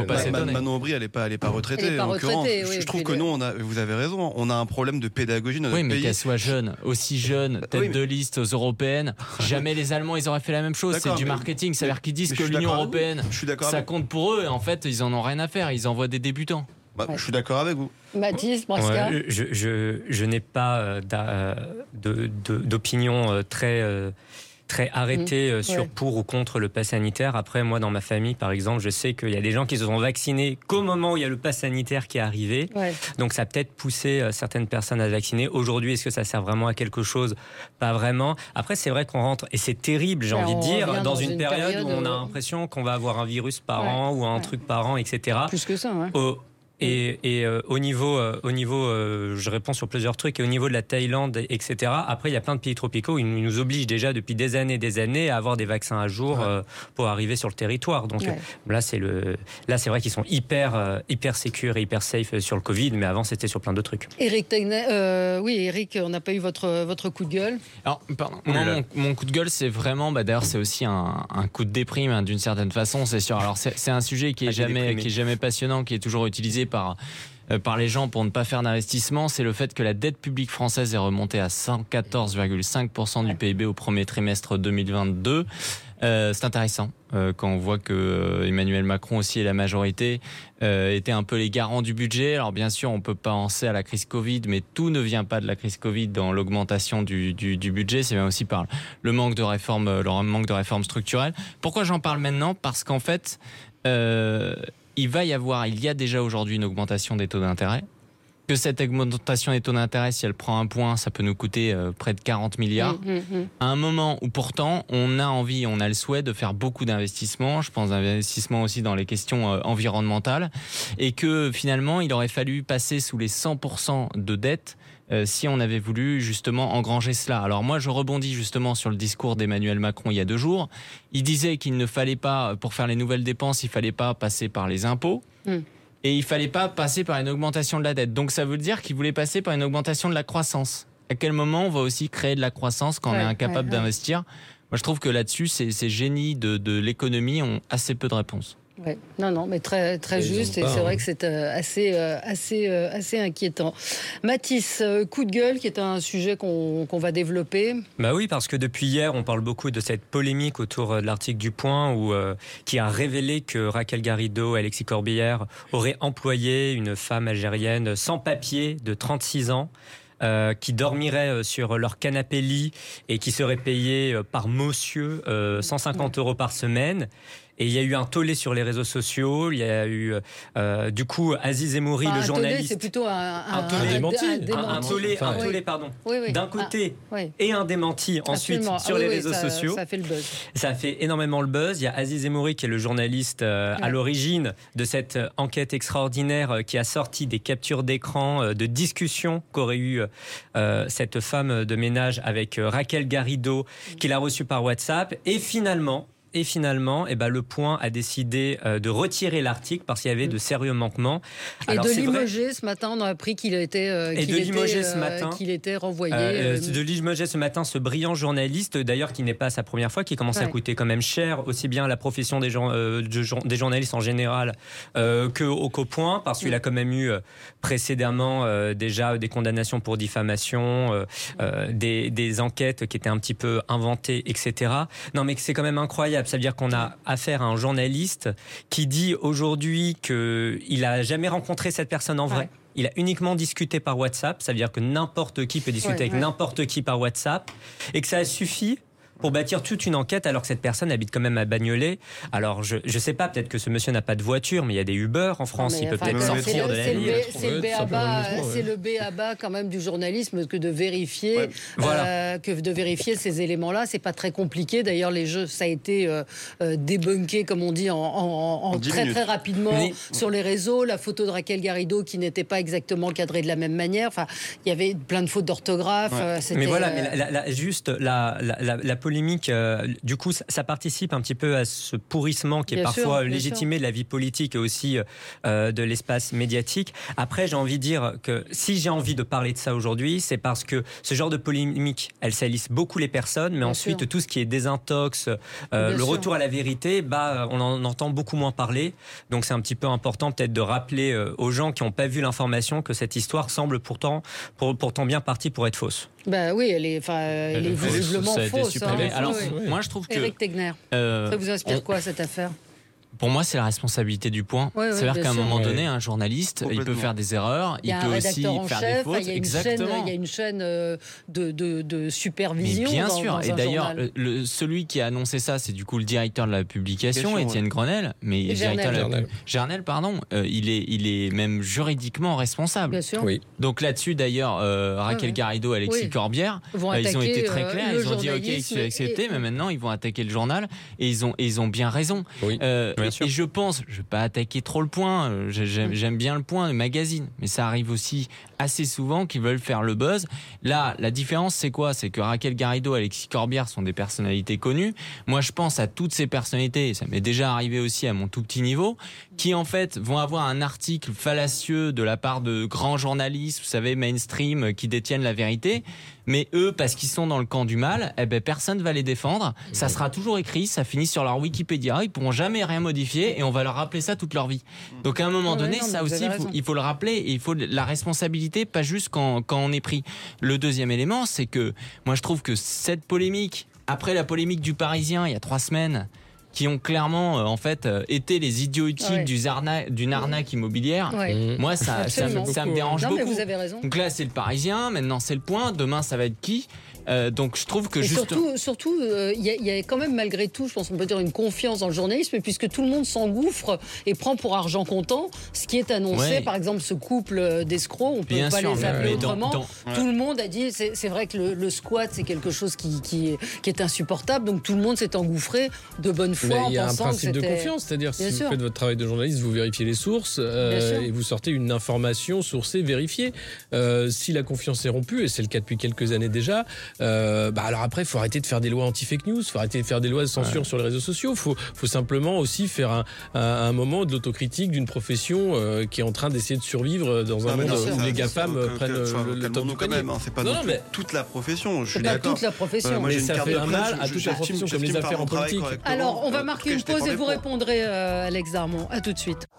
pas s'étonner. Manon Aubry, elle n'est pas, elle est pas retraitée. Elle est pas en l'occurrence. retraitée, oui, je trouve puis que le- nous, on a, vous avez raison, on a un problème de pédagogie dans notre Oui, mais pays. qu'elle soit jeune, aussi jeune, tête Oui, mais- de liste aux européennes, jamais les Allemands ils auraient fait la même chose. C'est D'accord, du mais- marketing, c'est-à-dire qu'ils disent mais que je suis l'Union d'accord avec vous. européenne, Je suis d'accord ça avec- compte pour eux, et en fait ils en ont rien à faire, ils envoient des débutants. Bah, je suis d'accord avec vous. Mathis, Brasca. Ouais, je, je, je n'ai pas euh, d'a- de- de- d'opinion euh, très, euh, très arrêtée euh, sur Ouais. pour ou contre le pass sanitaire. Après, moi, dans ma famille, par exemple, je sais qu'il y a des gens qui se sont vaccinés qu'au moment où il y a le pass sanitaire qui est arrivé. Ouais. Donc, ça a peut-être poussé euh, certaines personnes à se vacciner. Aujourd'hui, est-ce que ça sert vraiment à quelque chose? Pas vraiment. Après, c'est vrai qu'on rentre, et c'est terrible, j'ai Ouais, envie de on dire, revient dans, dans une, une période, période où on a où- l'impression qu'on va avoir un virus par Ouais. an ou un Ouais. truc par an, et cetera. Plus que ça, ouais. Au- et et euh, au niveau, euh, au niveau euh, je réponds sur plusieurs trucs, et au niveau de la Thaïlande, et cetera. Après, il y a plein de pays tropicaux où ils nous obligent déjà depuis des années et des années à avoir des vaccins à jour Ouais. euh, pour arriver sur le territoire. Donc Ouais. euh, là, c'est le, là, c'est vrai qu'ils sont hyper, euh, hyper sécures et hyper safe sur le Covid, mais avant, c'était sur plein de trucs. Eric Tegnet, euh, oui, Eric, on n'a pas eu votre, votre coup de gueule. Alors, pardon, moi, mon, mon coup de gueule, c'est vraiment, bah, d'ailleurs, c'est aussi un, un coup de déprime, hein, d'une certaine façon, c'est sûr. Alors, c'est, c'est un sujet qui est, Ah, t'es jamais, déprimé. qui est jamais passionnant, qui est toujours utilisé par, euh, par les gens pour ne pas faire d'investissement. C'est le fait que la dette publique française est remontée à cent quatorze virgule cinq pour cent du P I B au premier trimestre deux mille vingt-deux. Euh, c'est intéressant euh, quand on voit que euh, Emmanuel Macron aussi et la majorité euh, étaient un peu les garants du budget. Alors bien sûr, on peut penser à la crise Covid, mais tout ne vient pas de la crise Covid dans l'augmentation du, du, du budget. C'est bien aussi par le manque de réformes, euh, le manque de réformes structurelles. Pourquoi j'en parle maintenant? Parce qu'en fait, euh, il va y avoir, il y a déjà aujourd'hui une augmentation des taux d'intérêt. Que cette augmentation des taux d'intérêt, si elle prend un point, ça peut nous coûter euh, près de quarante milliards. Hum, hum, hum. À un moment où pourtant on a envie, on a le souhait de faire beaucoup d'investissements, je pense d'investissements aussi dans les questions euh, environnementales, et que finalement il aurait fallu passer sous les cent pour cent de dette euh, si on avait voulu justement engranger cela. Alors moi je rebondis justement sur le discours d'Emmanuel Macron il y a deux jours. Il disait qu'il ne fallait pas, pour faire les nouvelles dépenses, il fallait pas passer par les impôts. Mm. Et il fallait pas passer par une augmentation de la dette. Donc ça veut dire qu'il voulait passer par une augmentation de la croissance. À quel moment on va aussi créer de la croissance quand on Ouais, est incapable ouais, ouais. d'investir? Moi je trouve que là-dessus, ces, ces génies de, de l'économie ont assez peu de réponses. Ouais. Non, non, mais très, très Ils juste, ont et pas, c'est hein. vrai que c'est euh, assez, euh, assez, euh, assez inquiétant. Mathis, euh, coup de gueule, qui est un sujet qu'on qu'on va développer. Bah oui, parce que depuis hier, on parle beaucoup de cette polémique autour de l'article du Point où, euh, qui a révélé que Raquel Garrido et Alexis Corbière auraient employé une femme algérienne sans papier de trente-six ans. Euh, qui dormiraient sur leur canapé lit et qui seraient payés euh, par monsieur euh, cent cinquante euros par semaine. Et il y a eu un tollé sur les réseaux sociaux. Il y a eu, euh, du coup, Aziz Emouri, Enfin, le un tollé, journaliste. c'est plutôt un, un, Un tollé. un- démenti. un Un- Un, démenti. un tollé, Enfin, un oui. tollé, pardon. Oui, oui. D'un Ah, côté, oui. et un démenti ensuite Absolument. sur Ah les oui, réseaux ça, sociaux. Ça fait le buzz. Ça fait énormément le buzz. Il y a Aziz Emouri qui est le journaliste euh, à Ouais. l'origine de cette euh, enquête extraordinaire euh, qui a sorti des captures d'écran euh, de discussions qu'aurait eu euh, cette femme de ménage avec euh, Raquel Garrido qu'il a reçue par WhatsApp. Et finalement... Et finalement, eh ben, le Point a décidé euh, de retirer l'article parce qu'il y avait de sérieux manquements. Et Alors, de c'est vrai- limoger, ce matin, on a appris qu'il était, euh, Et qu'il de était, limoger ce euh, matin. qu'il était renvoyé. Euh, euh, de limoger ce matin ce brillant journaliste, d'ailleurs qui n'est pas sa première fois, qui commence à Ouais. coûter quand même cher, aussi bien à la profession des, gens, euh, de jour- des journalistes en général euh, que au qu'au Point, parce qu'il a quand même eu euh, précédemment euh, déjà des condamnations pour diffamation, euh, euh, des, des enquêtes qui étaient un petit peu inventées, et cetera. Non mais c'est quand même incroyable, ça veut dire qu'on a affaire à un journaliste qui dit aujourd'hui qu'il a jamais rencontré cette personne en vrai. Ouais. Il a uniquement discuté par WhatsApp, ça veut dire que n'importe qui peut discuter Ouais, avec ouais. n'importe qui par WhatsApp, et que ça a suffi pour bâtir toute une enquête alors que cette personne habite quand même à Bagnolet. Alors je je sais pas, peut-être que ce monsieur n'a pas de voiture, mais il y a des Uber en France, mais il peut enfin, peut-être le sortir c'est de le- la c'est le ville. B- C'est le Ouais, B A B simplement A, le métro, ouais. c'est le B A B A quand même du journalisme que de vérifier, Ouais. Voilà. euh, que de vérifier ces éléments-là. C'est pas très compliqué. D'ailleurs, les jeux, ça a été euh, euh, débunké, comme on dit, en, en- en dix très minutes. très rapidement Mais- sur les réseaux. La photo de Raquel Garrido qui n'était pas exactement cadrée de la même manière. Enfin, il y avait plein de fautes d'orthographe. Ouais. euh, c'était, Mais voilà, euh, mais la- la- la- juste la, la, la, la polémique, euh, du coup, ça, ça participe un petit peu à ce pourrissement qui est bien parfois sûr, légitimé sûr. de la vie politique et aussi euh, de l'espace médiatique. Après, j'ai envie de dire que si j'ai envie de parler de ça aujourd'hui, c'est parce que ce genre de polémique, elle salisse beaucoup les personnes, mais bien ensuite, sûr. tout ce qui est désintox, euh, le sûr. retour à la vérité, bah, on en entend beaucoup moins parler. Donc, c'est un petit peu important peut-être de rappeler euh, aux gens qui n'ont pas vu l'information que cette histoire semble pourtant, pour, pourtant bien partie pour être fausse. Bah oui, elle est, enfin, elle est visiblement fausse. Hein, Alors, oui. moi, je trouve que Éric Tegner, euh, ça vous inspire on... quoi cette affaire ? Pour moi, c'est la responsabilité du Point. Oui, oui, C'est-à-dire qu'à un moment donné, un journaliste, il peut faire des erreurs, il, il peut aussi faire chef, des fautes. Il y a une Exactement. Chaîne, il y a une chaîne de, de, de supervision. Mais bien dans, sûr. dans Et d'ailleurs, le, celui qui a annoncé ça, c'est du coup le directeur de la publication, question, Étienne ouais. Grenelle. Mais le directeur de la Gernel, pardon. Euh, il est, il est même juridiquement responsable. Bien sûr. Oui. Donc là-dessus, d'ailleurs, euh, Raquel ouais, Garrido, Alexis oui. Corbière, euh, ils ont été très clairs. Ils ont dit OK, c'est accepté, et... mais maintenant ils vont attaquer le journal et ils ont, et ils ont bien raison. Oui. Euh, et je pense. Je ne vais pas attaquer trop le Point, j'aime, j'aime bien le Point, le magazine, mais ça arrive aussi assez souvent qu'ils veulent faire le buzz. Là, la différence, c'est quoi ? C'est que Raquel Garrido et Alexis Corbière sont des personnalités connues. Moi, je pense à toutes ces personnalités, ça m'est déjà arrivé aussi à mon tout petit niveau, qui en fait vont avoir un article fallacieux de la part de grands journalistes, vous savez, mainstream, qui détiennent la vérité. Mais eux, parce qu'ils sont dans le camp du mal, eh ben personne ne va les défendre. Ça sera toujours écrit, ça finit sur leur Wikipédia. Ils pourront jamais rien modifier et on va leur rappeler ça toute leur vie. Donc à un moment donné, ouais, non, ça aussi, il faut, il faut le rappeler et il faut la responsabilité, pas juste quand, quand on est pris. Le deuxième élément, c'est que moi je trouve que cette polémique, après la polémique du Parisien il y a trois semaines, qui ont clairement euh, en fait euh, été les idiots utiles ouais. du arna- d'une arnaque immobilière. Ouais. Moi, ça, ça, me, ça me dérange non, beaucoup. Mais vous avez raison. Donc là, c'est le Parisien, maintenant c'est le Point, demain ça va être qui ? Euh, donc je trouve que et juste... surtout, surtout, il euh, y, y a quand même malgré tout, je pense qu'on peut dire une confiance dans le journalisme, puisque tout le monde s'engouffre et prend pour argent comptant ce qui est annoncé. Ouais. Par exemple, ce couple d'escrocs, on peut Bien pas sûr, les appeler autrement. Dans, dans, tout ouais. le monde a dit, c'est, c'est vrai que le, le squat, c'est quelque chose qui, qui, est, qui est insupportable. Donc tout le monde s'est engouffré de bonne foi. Mais il y a en un principe que de confiance, c'est-à-dire si sûr. vous faites votre travail de journaliste, vous vérifiez les sources euh, et vous sortez une information sourcée, vérifiée. Euh, si la confiance est rompue, et c'est le cas depuis quelques années déjà, euh, bah alors après, il faut arrêter de faire des lois anti-fake news, il faut arrêter de faire des lois de censure ouais. sur les réseaux sociaux. Il faut, faut simplement aussi faire un, un, un moment de l'autocritique d'une profession euh, qui est en train d'essayer de survivre dans un non, monde où les GAFAM que, prennent que, le, le top du quand même. Hein, c'est pas non, non, mais toute la profession. Je suis pas d'accord. toute la profession. Euh, moi, mais ça fait un mal à toute la profession, comme les affaires en politique. Alors, on va marquer une pause et vous répondrez, euh, Alex Darmon. À tout de suite.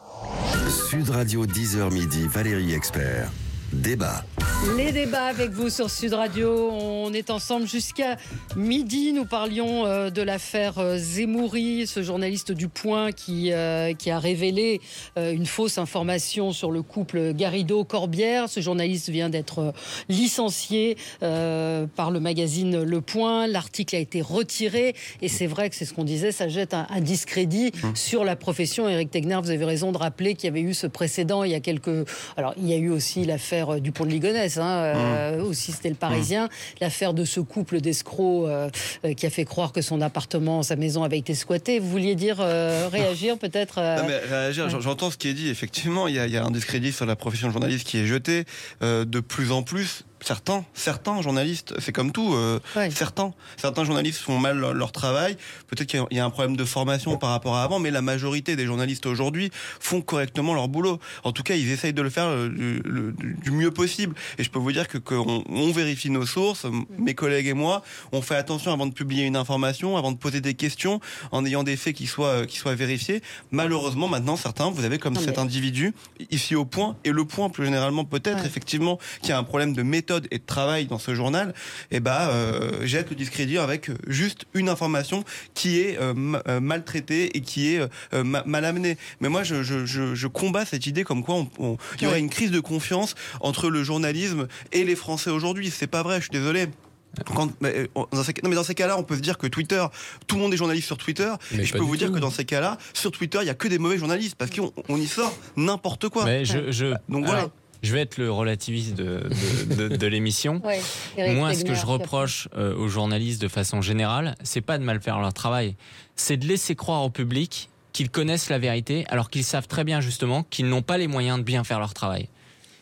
Sud Radio, dix heures midi, Valérie Expert. Débat. Les débats avec vous sur Sud Radio. On est ensemble jusqu'à midi. Nous parlions euh, de l'affaire euh, Zemouri, ce journaliste du Point qui, euh, qui a révélé euh, une fausse information sur le couple Garrido-Corbière. Ce journaliste vient d'être euh, licencié euh, par le magazine Le Point. L'article a été retiré et c'est vrai que c'est ce qu'on disait, ça jette un, un discrédit mmh. sur la profession. Éric Tegner, vous avez raison de rappeler qu'il y avait eu ce précédent il y a quelques... Alors, il y a eu aussi l'affaire du Pont de Ligonnès, hein, euh, mmh. aussi c'était le Parisien, mmh. l'affaire de ce couple d'escrocs euh, euh, qui a fait croire que son appartement, sa maison avait été squattée. Vous vouliez dire euh, réagir peut-être euh... non, mais réagir, ouais. J'entends ce qui est dit. Effectivement, il y, y a un discrédit sur la profession de journaliste qui est jeté euh, de plus en plus. Certains, certains journalistes, c'est comme tout, euh, ouais. certains, certains journalistes font mal leur, leur travail. Peut-être qu'il y a un problème de formation par rapport à avant, mais la majorité des journalistes aujourd'hui font correctement leur boulot. En tout cas, ils essayent de le faire le, le, du mieux possible. Et je peux vous dire que qu'on on vérifie nos sources, mes collègues et moi, on fait attention avant de publier une information, avant de poser des questions, en ayant des faits qui soient qui soient vérifiés. Malheureusement, maintenant, certains, vous avez comme non, cet mais... individu ici au Point et Le Point plus généralement peut-être ouais. effectivement qu'il y a un problème de méthode et de travail dans ce journal, et bah euh, jette le discrédit avec juste une information qui est euh, m- maltraitée et qui est euh, ma- mal amenée. Mais moi, je, je, je, je combats cette idée comme quoi on, on, il y aurait une crise de confiance entre le journalisme et les Français aujourd'hui. C'est pas vrai, je suis désolé. Quand, mais, dans ces, non mais dans ces cas-là, on peut se dire que Twitter, tout le monde est journaliste sur Twitter. Mais et je peux vous tout. dire que dans ces cas-là, sur Twitter, il y a que des mauvais journalistes parce qu'on on y sort n'importe quoi. Mais je, je... Donc voilà. Alors... Je vais être le relativiste de, de, de, de l'émission. Ouais, Moi, ce que je reproche euh, aux journalistes de façon générale, c'est pas de mal faire leur travail, c'est de laisser croire au public qu'ils connaissent la vérité, alors qu'ils savent très bien justement qu'ils n'ont pas les moyens de bien faire leur travail.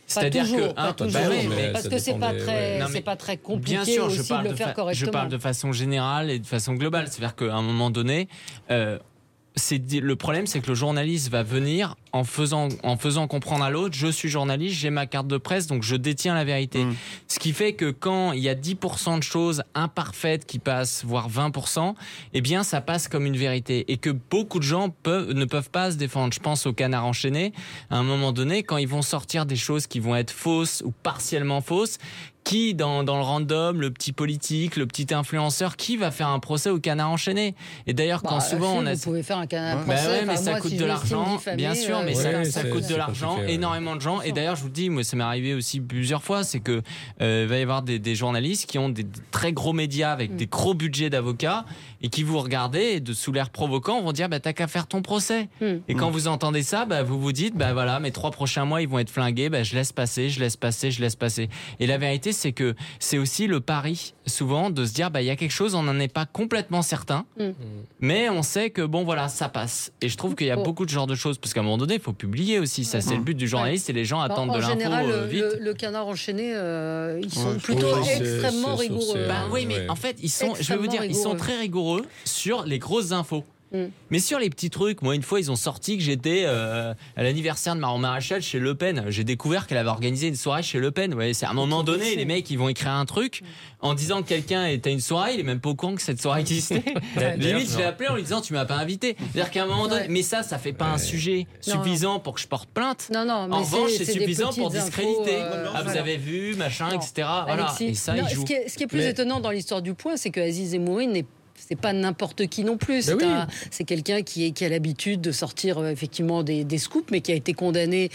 C'est-à-dire toujours, que pas hein, toujours, bah oui, mais parce que c'est pas des... très, ouais. c'est pas très compliqué bien sûr, aussi je parle de le de faire fa- correctement. Je parle de façon générale et de façon globale. C'est-à-dire qu'à un moment donné, euh, c'est le problème, c'est que le journaliste va venir en faisant en faisant comprendre à l'autre, je suis journaliste, j'ai ma carte de presse, donc je détiens la vérité. Mmh. Ce qui fait que quand il y a dix pour cent de choses imparfaites qui passent, voire vingt pour cent, eh bien ça passe comme une vérité et que beaucoup de gens peuvent ne peuvent pas se défendre. Je pense au Canard enchaîné. À un moment donné, quand ils vont sortir des choses qui vont être fausses ou partiellement fausses, qui dans, dans le random, le petit politique, le petit influenceur, qui va faire un procès au Canard enchaîné? Et d'ailleurs, bah, quand souvent si, on a... Vous pouvez faire un canard bah procès. Ouais, mais enfin, ça moi, coûte si de l'argent, diffamé, bien sûr, mais euh, ça, ouais, ça ouais, coûte c'est de l'argent, ouais. énormément de gens. Et d'ailleurs, je vous le dis, moi, ça m'est arrivé aussi plusieurs fois, c'est que euh, il va y avoir des, des journalistes qui ont des, des très gros médias avec mm. des gros budgets d'avocats et qui vous regardez et de sous l'air provoquant vont dire bah t'as qu'à faire ton procès. Mm. Et quand mm. vous entendez ça, bah vous vous dites bah voilà, mes trois prochains mois ils vont être flingués, bah je laisse passer, je laisse passer, je laisse passer. Et la vérité c'est que c'est aussi le pari souvent de se dire bah il y a quelque chose, on n'en est pas complètement certain, mm. mais on sait que bon voilà ça passe. Et je trouve qu'il y a oh. beaucoup de genres de choses parce qu'à un moment donné il faut publier aussi, ça c'est mm. le but du journaliste, ouais. et les gens attendent en de l'info général, euh, vite. Le, le Canard enchaîné, euh, ils sont ouais, plutôt oui, extrêmement c'est, c'est rigoureux. Bah oui, mais ouais. en fait ils sont, je vais vous dire, rigoureux. Ils sont très rigoureux sur les grosses infos. Mm. Mais sur les petits trucs, moi une fois ils ont sorti que j'étais euh, à l'anniversaire de Marion Maréchal chez Le Pen. J'ai découvert qu'elle avait organisé une soirée chez Le Pen. Ouais, c'est à un moment donné, les mecs ils vont écrire un truc en disant que quelqu'un était à une soirée, il est même pas au courant que cette soirée existait. Limite, je l'ai appelé en lui disant tu m'as pas invité. C'est-à-dire qu'à un moment donné, ouais. mais ça, ça fait pas ouais. un sujet non. suffisant pour que je porte plainte. Non, non. Mais en revanche, c'est, c'est suffisant pour discréditer. Infos, euh, ah, vous voilà. avez vu, machin, non. et cetera. Voilà. Alexis, et ça, non, il joue. Ce qui est, ce qui est plus mais... étonnant dans l'histoire du Point, c'est que Aziz Zemmouri n'est c'est pas n'importe qui non plus. C'est, oui. un, c'est quelqu'un qui, est, qui a l'habitude de sortir euh, effectivement des, des scoops, mais qui a été condamné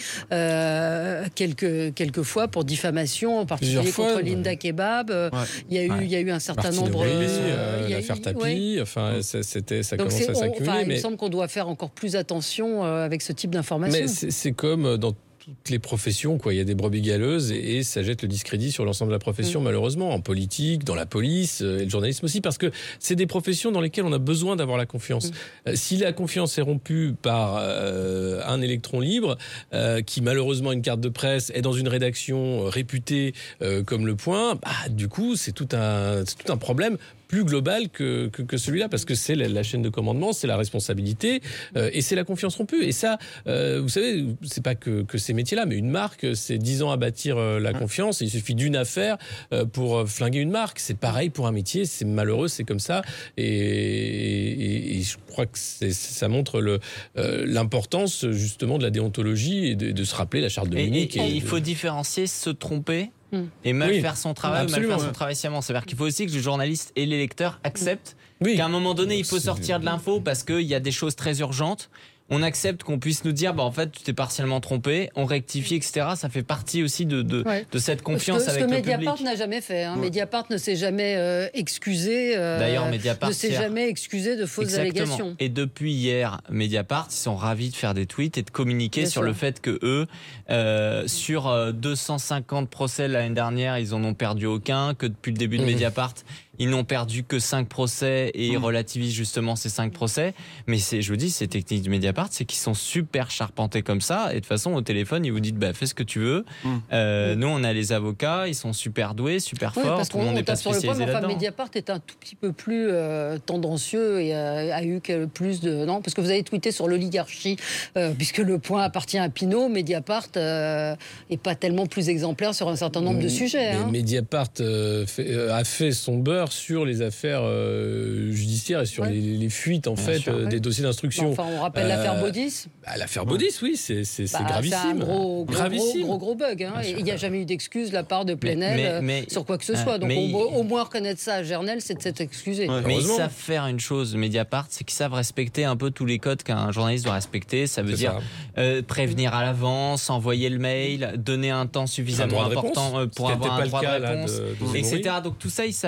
euh, quelques, quelques fois pour diffamation, en particulier Plusieurs contre fois, Linda ouais. Kebab. Euh, ouais. Il y a eu, ouais. il y a eu un certain Martine nombre. Aubry, euh, il y a l'affaire eu, Tapie. Ouais. Enfin, c'était, ça Donc commence à s'accumuler. On, mais... Il me semble qu'on doit faire encore plus attention euh, avec ce type d'informations. Mais c'est, c'est comme dans toutes les professions, quoi. Il y a des brebis galeuses et, et ça jette le discrédit sur l'ensemble de la profession, mmh. malheureusement, en politique, dans la police euh, et le journalisme aussi, parce que c'est des professions dans lesquelles on a besoin d'avoir la confiance. Mmh. Euh, si la confiance est rompue par euh, un électron libre, euh, qui malheureusement a une carte de presse, est dans une rédaction réputée euh, comme Le Point, bah, du coup, c'est tout un, c'est tout un problème plus global que, que, que celui-là, parce que c'est la, la chaîne de commandement, c'est la responsabilité euh, et c'est la confiance rompue. Et ça, euh, vous savez, c'est pas que, que ces métiers-là, mais une marque, c'est dix ans à bâtir euh, la confiance. Et il suffit d'une affaire euh, pour flinguer une marque. C'est pareil pour un métier, c'est malheureux, c'est comme ça. Et, et, et je crois que c'est, ça montre le, euh, l'importance justement de la déontologie et de, de se rappeler la charte de Munich. Et, et, et, et il de... faut différencier se tromper et mal oui, faire son travail, mal faire son ouais. travail sciemment. C'est-à-dire qu'il faut aussi que le journaliste et les lecteurs acceptent oui. qu'à un moment donné, il faut sortir de l'info parce qu'il y a des choses très urgentes. On accepte qu'on puisse nous dire, bah, en fait, tu t'es partiellement trompé, on rectifie, et cetera. Ça fait partie aussi de, de, ouais. de cette confiance ce que, avec ce que le Mediapart public. n'a jamais fait. Hein. Ouais. Mediapart ne s'est jamais euh, excusé. Euh, D'ailleurs, Mediapart ne s'est hier... jamais excusé de fausses Exactement. allégations. Et depuis hier, Mediapart, ils sont ravis de faire des tweets et de communiquer Bien sur sûr. le fait que eux, euh, sur euh, deux cent cinquante procès l'année dernière, ils en ont perdu aucun, que depuis le début de mmh. Mediapart, ils n'ont perdu que cinq procès et ils mmh. relativisent justement ces cinq procès. Mais c'est, je vous dis, c'est technique du Mediapart, c'est qu'ils sont super charpentés comme ça. Et de toute façon, au téléphone, ils vous disent, bah, fais ce que tu veux. Mmh. Euh, mmh. Nous, on a les avocats, ils sont super doués, super oui, forts. Parce tout le monde n'est pas spécialisé point, là-dedans. Enfin, Mediapart est un tout petit peu plus euh, tendancieux et a, a eu plus de... Non, parce que vous avez tweeté sur l'oligarchie, euh, puisque Le Point appartient à Pinault, Mediapart euh, est pas tellement plus exemplaire sur un certain nombre mmh. de sujets. Hein. Mediapart euh, fait, euh, a fait son beurre sur les affaires euh, judiciaires et sur ouais. les, les fuites en Bien fait sûr, euh, ouais. des dossiers d'instruction. Enfin, on rappelle euh, l'affaire Baudis. Bah, l'affaire Baudis, oui, c'est, c'est, c'est bah, gravissime. C'est un gros, gros, gravissime. gros, gros, gros bug. Hein. Il n'y a jamais eu d'excuse de la part de Plenel mais, mais, mais, sur quoi que ce soit. Donc mais, au, au moins reconnaître ça à Gernel, c'est de s'être excusé. Ouais, mais ils savent faire une chose, Mediapart, c'est qu'ils savent respecter un peu tous les codes qu'un journaliste doit respecter. Ça veut c'est dire ça. Euh, prévenir à l'avance, envoyer le mail, donner un temps suffisamment important réponse, pour avoir un droit de réponse, de, de et cetera. Donc tout ça, ils savent le faire.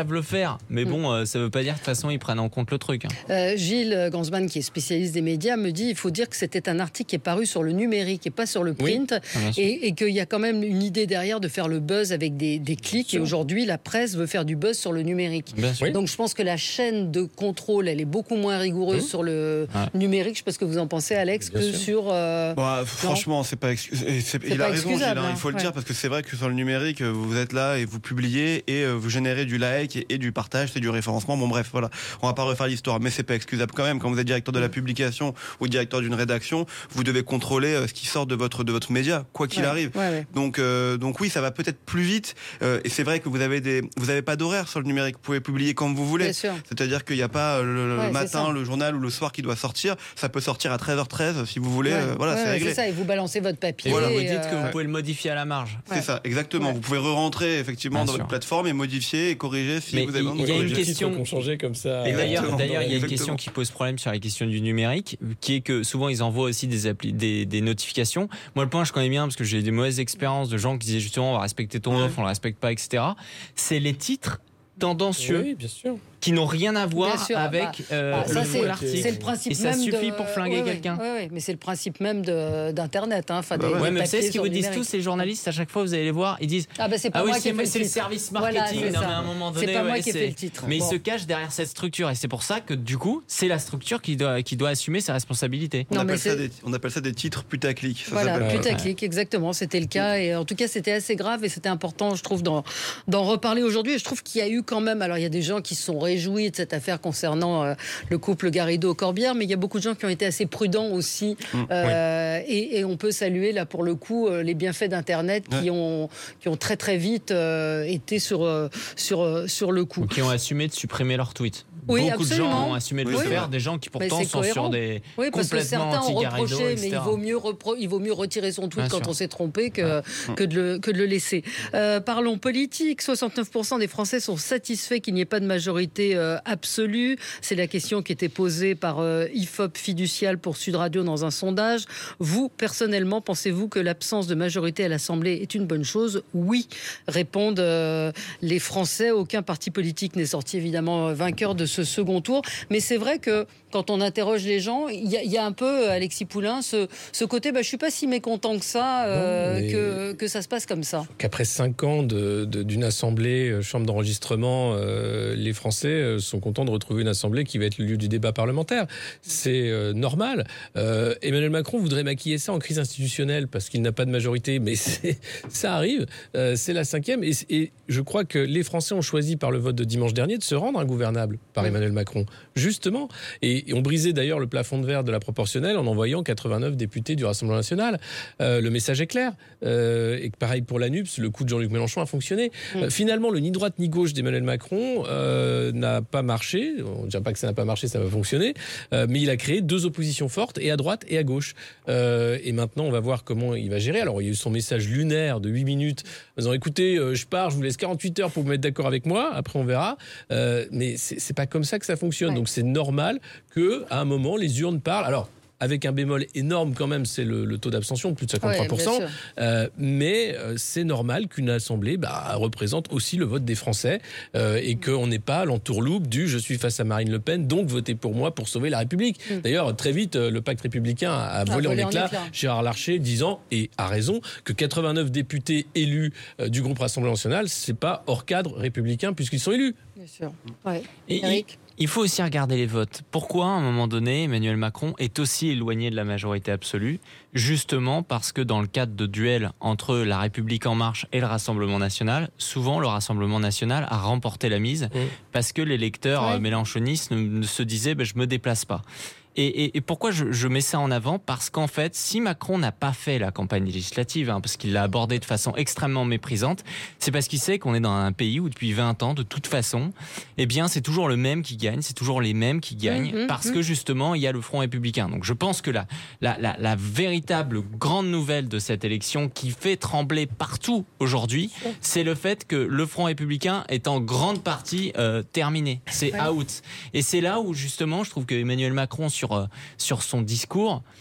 clair. Mais bon, euh, ça veut pas dire que de toute façon ils prennent en compte le truc. Hein. Euh, Gilles Gansman, qui est spécialiste des médias, me dit il faut dire que c'était un article qui est paru sur le numérique et pas sur le print, oui, et, et qu'il y a quand même une idée derrière de faire le buzz avec des, des clics. Et aujourd'hui, la presse veut faire du buzz sur le numérique. Donc je pense que la chaîne de contrôle, elle est beaucoup moins rigoureuse mmh. sur le ouais. numérique. Je sais pas ce que vous en pensez, Alex, Bien que sûr. sur. Euh... Bon, franchement, c'est pas. Excu... c'est, c'est il pas a raison, Gilles, hein, il faut le ouais. dire, parce que c'est vrai que sur le numérique, vous êtes là et vous publiez et vous générez du like et, et du partage, c'est du référencement. Bon, bref, voilà. On va pas refaire l'histoire, mais c'est pas excusable quand même. Quand vous êtes directeur de la publication ou directeur d'une rédaction, vous devez contrôler ce qui sort de votre de votre média, quoi qu'il ouais. arrive. Ouais, ouais. Donc euh, donc oui, ça va peut-être plus vite. Euh, et c'est vrai que vous avez des vous avez pas d'horaire sur le numérique. Vous pouvez publier comme vous voulez. C'est-à-dire qu'il n'y a pas le, ouais, le matin, le journal ou le soir qui doit sortir. Ça peut sortir à treize heures treize si vous voulez. Ouais. Euh, voilà, ouais, c'est réglé. C'est ça. Et vous balancez votre papier. Et voilà. Et vous dites que euh... vous pouvez le modifier à la marge. C'est ouais. ça, exactement. Ouais. Vous pouvez re-rentrer effectivement Bien dans sûr. votre plateforme et modifier et corriger si Mais vous avez. Il y a une question qu'on changeait comme ça. Et d'ailleurs, d'ailleurs, il y a une question qui pose problème sur la question du numérique, qui est que souvent ils envoient aussi des, appli- des, des notifications. Moi, le point, je connais bien parce que j'ai eu des mauvaises expériences de gens qui disaient justement on va respecter ton offre, on le respecte pas, et cetera. C'est les titres tendancieux. Oui, bien sûr. Qui n'ont rien à voir sûr, avec bah, euh, bah, ça, le c'est, l'article. C'est le principe et ça même suffit de... pour flinguer ouais, quelqu'un. Oui, ouais, mais c'est le principe même de, d'Internet. Hein, bah des, ouais, ouais, mais vous savez ce qu'ils vous disent numérique. tous, les journalistes, à chaque fois, vous allez les voir, ils disent Ah, bah, c'est pas ah moi oui, qui ai fait le c'est le titre. service marketing. Voilà, non, mais à un moment donné, c'est pas ouais, moi qui ai c'est... fait le titre. Mais bon. ils se cachent derrière cette structure. Et c'est pour ça que, du coup, c'est la structure qui doit, qui doit assumer ses responsabilités. On, non, appelle mais ça des, on appelle ça des titres putaclic. Ça voilà, s'appelle. putaclic, exactement. C'était le cas. Et en tout cas, c'était assez grave et c'était important, je trouve, d'en, d'en reparler aujourd'hui. Et je trouve qu'il y a eu quand même. Alors, il y a des gens qui se sont réjouis de cette affaire concernant euh, le couple Garrido-Corbière, mais il y a beaucoup de gens qui ont été assez prudents aussi. Mmh, euh, oui. et, et on peut saluer, là, pour le coup, euh, les bienfaits d'Internet ouais. qui, ont, qui ont très, très vite euh, été sur, euh, sur, euh, sur le coup. Ou qui ont assumé de supprimer leurs tweets. Oui, beaucoup absolument. de gens ont assumé de oui, le oui. faire, des gens qui pourtant sont cohérent. sur des oui, parce que certains ont reproché, mais il vaut mieux repro- il vaut mieux retirer son tweet Bien quand sûr. on s'est trompé que ouais. que de le que de le laisser. Euh, parlons politique. soixante-neuf pour cent des Français sont satisfaits qu'il n'y ait pas de majorité euh, absolue. C'est la question qui était posée par euh, I F O P Fiducial pour Sud Radio dans un sondage. Vous, personnellement, pensez-vous que l'absence de majorité à l'Assemblée est une bonne chose ? Oui, répondent euh, les Français. Aucun parti politique n'est sorti évidemment vainqueur de ce second tour. Mais c'est vrai que quand on interroge les gens, il y, y a un peu, Alexis Poulain, ce, ce côté, bah, je ne suis pas si mécontent que ça, euh, non, que, que ça se passe comme ça. Qu'après cinq ans de, de, d'une assemblée, euh, chambre d'enregistrement, euh, les Français euh, sont contents de retrouver une assemblée qui va être le lieu du débat parlementaire. C'est euh, normal. Euh, Emmanuel Macron voudrait maquiller ça en crise institutionnelle parce qu'il n'a pas de majorité, mais c'est, ça arrive. Euh, c'est la cinquième. Et, et je crois que les Français ont choisi par le vote de dimanche dernier de se rendre ingouvernable par Emmanuel Macron, justement. Et, et on brisait d'ailleurs le plafond de verre de la proportionnelle en envoyant quatre-vingt-neuf députés du Rassemblement national. Euh, le message est clair. Euh, et pareil pour la N U P S, le coup de Jean-Luc Mélenchon a fonctionné. Mmh. Euh, finalement, le ni droite ni gauche d'Emmanuel Macron euh, n'a pas marché. On ne dirait pas que ça n'a pas marché, ça va fonctionner. Euh, mais il a créé deux oppositions fortes, et à droite et à gauche. Euh, et maintenant, on va voir comment il va gérer. Alors, il y a eu son message lunaire de huit minutes en disant, écoutez, euh, je pars, je vous laisse quarante-huit heures pour vous mettre d'accord avec moi. Après, on verra. Euh, mais c'est, c'est pas comme ça que ça fonctionne. Ouais. Donc, c'est normal que, à un moment, les urnes parlent. Alors, avec un bémol énorme quand même, c'est le, le taux d'abstention, plus de cinquante-trois pour cent. Ouais, euh, mais euh, c'est normal qu'une assemblée bah, représente aussi le vote des Français euh, et qu'on n'ait pas l'entourloupe du « je suis face à Marine Le Pen, donc votez pour moi pour sauver la République mmh. ». D'ailleurs, très vite, le pacte républicain a, a volé, volé en éclats. Gérard Larcher disant, et a raison, que quatre-vingt-neuf députés élus euh, du groupe Rassemblement national, c'est pas hors cadre républicain puisqu'ils sont élus. Bien sûr. Ouais. Et Eric ? Il faut aussi regarder les votes. Pourquoi, à un moment donné, Emmanuel Macron est aussi éloigné de la majorité absolue ? Justement parce que dans le cadre de duel entre La République En Marche et le Rassemblement National, souvent le Rassemblement National a remporté la mise mmh. parce que les électeurs ouais. mélenchonistes se disaient bah, « je me déplace pas ». Et, et, et pourquoi je, je mets ça en avant ? Parce qu'en fait, si Macron n'a pas fait la campagne législative, hein, parce qu'il l'a abordée de façon extrêmement méprisante, c'est parce qu'il sait qu'on est dans un pays où depuis vingt ans, de toute façon, eh bien, c'est toujours le même qui gagne, c'est toujours les mêmes qui gagnent, mmh, parce mmh. que justement, il y a le Front républicain. Donc je pense que la, la, la, la véritable grande nouvelle de cette élection qui fait trembler partout aujourd'hui, c'est le fait que le Front républicain est en grande partie euh, terminé. C'est ouais. out. Et c'est là où justement, je trouve que Emmanuel Macron, sur Sur, sur son discours,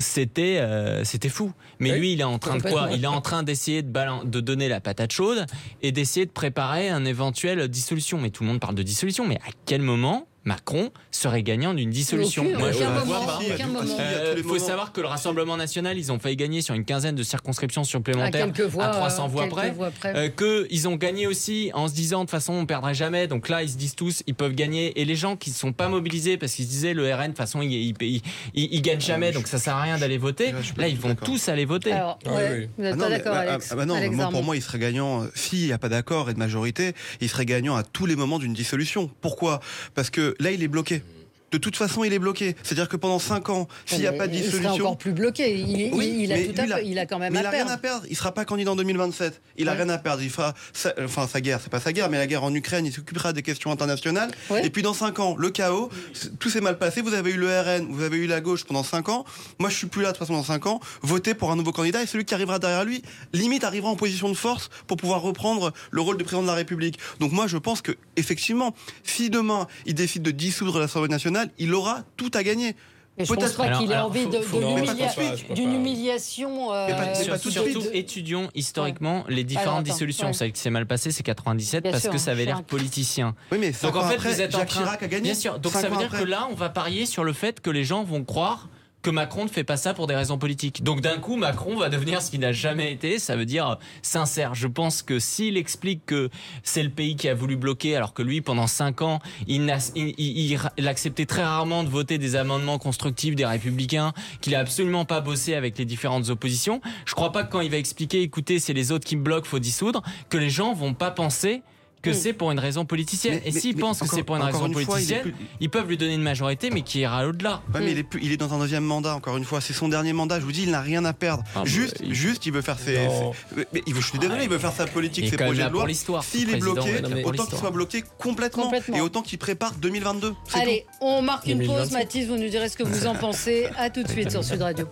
c'était euh, c'était fou. Mais oui. lui, il est en train de quoi? Il est en train d'essayer de, balan- de donner la patate chaude et d'essayer de préparer un éventuel dissolution. Mais tout le monde parle de dissolution. Mais à quel moment Macron serait gagnant d'une dissolution? Aucun, Moi, je aucun ne moment, vois pas. aucun moment. Il faut savoir que le Rassemblement national, ils ont failli gagner sur une quinzaine de circonscriptions supplémentaires à, voix, à trois cents voix près. Voix près. Euh, que ils ont gagné aussi en se disant de toute façon on perdrait jamais. Donc là, ils se disent tous ils peuvent gagner. Et les gens qui ne sont pas mobilisés parce qu'ils se disaient le R N de toute façon il, il, il, il, il gagne jamais, donc ça sert à rien d'aller voter. Là, ils vont d'accord. tous aller voter. Alors, ouais, oui, oui. Vous n'êtes ah pas non, d'accord, mais, Alex? ah bah non, Alex moi, pour moi, il serait gagnant. S'il n'y a pas d'accord et de majorité, il serait gagnant à tous les moments d'une dissolution. Pourquoi? Parce que là, il est bloqué. De toute façon, il est bloqué. C'est-à-dire que pendant cinq ans, s'il n'y a pas de dissolution... Il sera encore plus bloqué. Il, oui, il, a, tout à il, a, il a quand même mais à il a perdre. rien à perdre. Il ne sera pas candidat en deux mille vingt-sept. Il n'a ouais. rien à perdre. Il fera sa, enfin, sa guerre, c'est pas sa guerre, mais la guerre en Ukraine, il s'occupera des questions internationales. Ouais. Et puis dans cinq ans, le chaos, tout s'est mal passé. Vous avez eu le R N, vous avez eu la gauche pendant cinq ans. Moi, je suis plus là de toute façon dans cinq ans. Votez pour un nouveau candidat et celui qui arrivera derrière lui, limite, arrivera en position de force pour pouvoir reprendre le rôle de président de la République. Donc moi, je pense que effectivement, si demain, il décide de dissoudre l'Assemblée nationale, il aura tout à gagner. Mais je ne pense pas qu'il ait envie de, de non, l'humilia... d'une humiliation. Euh, mais pas, mais pas surtout, surtout étudions historiquement ouais. les différentes Alors, dissolutions. Ouais. Celle qui s'est mal passée, c'est quatre-vingt-dix-sept, bien parce sûr, que ça avait l'air politicien. Oui, mais donc en fait, après, vous êtes Jacques en train... Chirac a gagné. Bien sûr. Donc ça veut dire après. que là, on va parier sur le fait que les gens vont croire que Macron ne fait pas ça pour des raisons politiques. Donc d'un coup, Macron va devenir ce qu'il n'a jamais été, ça veut dire sincère. Je pense que s'il explique que c'est le pays qui a voulu bloquer, alors que lui, pendant cinq ans, il, n'a, il, il, il acceptait très rarement de voter des amendements constructifs des Républicains, qu'il a absolument pas bossé avec les différentes oppositions, je crois pas que quand il va expliquer, écoutez, c'est les autres qui me bloquent, faut dissoudre, que les gens vont pas penser que mmh. c'est pour une raison politicienne. Mais, et s'ils pensent que c'est pour une raison une politicienne, fois, plus... ils peuvent lui donner une majorité, mais qui ira au-delà. Ouais, mmh. mais il est, plus, il est dans un deuxième mandat, encore une fois. C'est son dernier mandat. Je vous dis, il n'a rien à perdre. Ah, juste, il... juste, il veut faire ses... ses... Mais il veut, je suis désolé, ah, il veut faire sa politique, ses projets de loi. S'il est bloqué, ouais, autant qu'il soit bloqué complètement, complètement. Et autant qu'il prépare deux mille vingt-deux. Allez, tout. on marque une pause. Mathis, vous nous direz ce que vous en pensez. À tout de suite sur Sud Radio.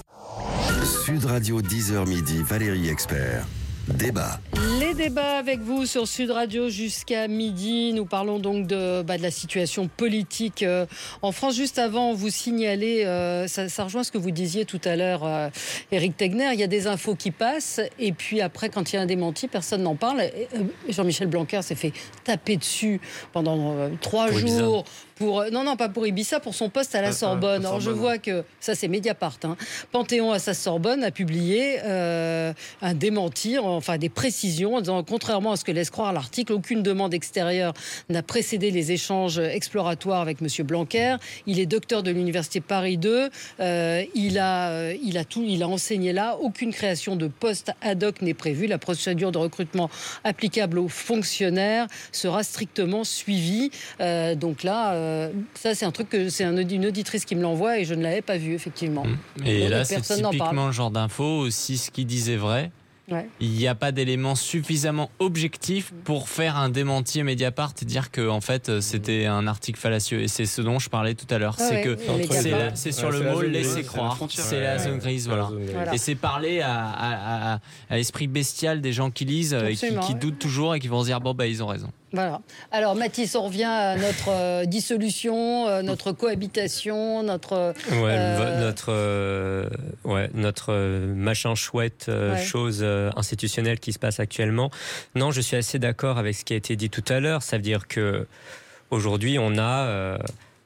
Sud Radio, dix heures midi, Valérie Expert. Débat. Les débats avec vous sur Sud Radio jusqu'à midi. Nous parlons donc de, bah, de la situation politique euh, en France. Juste avant, vous signalez, euh, ça, ça rejoint ce que vous disiez tout à l'heure, euh, Éric Tegner, il y a des infos qui passent et puis après, quand il y a un démenti, personne n'en parle. Et, euh, Jean-Michel Blanquer s'est fait taper dessus pendant euh, trois pour jours. Ibiza. Pour, non, non, pas pour Ibiza, pour son poste à la Sorbonne. Alors, je vois que, ça c'est Mediapart, hein. Panthéon à sa Sorbonne a publié euh, un démenti, enfin des précisions, en disant, contrairement à ce que laisse croire l'article, aucune demande extérieure n'a précédé les échanges exploratoires avec M. Blanquer. Il est docteur de l'Université Paris deux. Euh, il, a, il, a tout, il a enseigné là. Aucune création de poste ad hoc n'est prévue. La procédure de recrutement applicable aux fonctionnaires sera strictement suivie. Euh, donc là, Euh, ça, c'est un truc que c'est un, une auditrice qui me l'envoie et je ne l'avais pas vu, effectivement. Et donc, là, c'est typiquement le genre d'info aussi ce qu'il disait vrai. Ouais. Il n'y a pas d'éléments suffisamment objectifs pour faire un démenti à Mediapart et dire que en fait c'était un article fallacieux. Et c'est ce dont je parlais tout à l'heure. Ah c'est ouais, que c'est, la, c'est sur ouais, le mot laisser croire. C'est la zone grise, voilà. voilà. Et c'est parler à, à, à, à l'esprit bestial des gens qui lisent et qui, qui doutent toujours et qui vont se dire bon bah ils ont raison. Voilà. Alors Mathis, on revient à notre euh, dissolution, euh, notre cohabitation, notre ouais, euh... notre euh, ouais, notre euh, machin chouette euh, ouais. chose euh, institutionnelle qui se passe actuellement. Non, je suis assez d'accord avec ce qui a été dit tout à l'heure. Ça veut dire que aujourd'hui on a euh,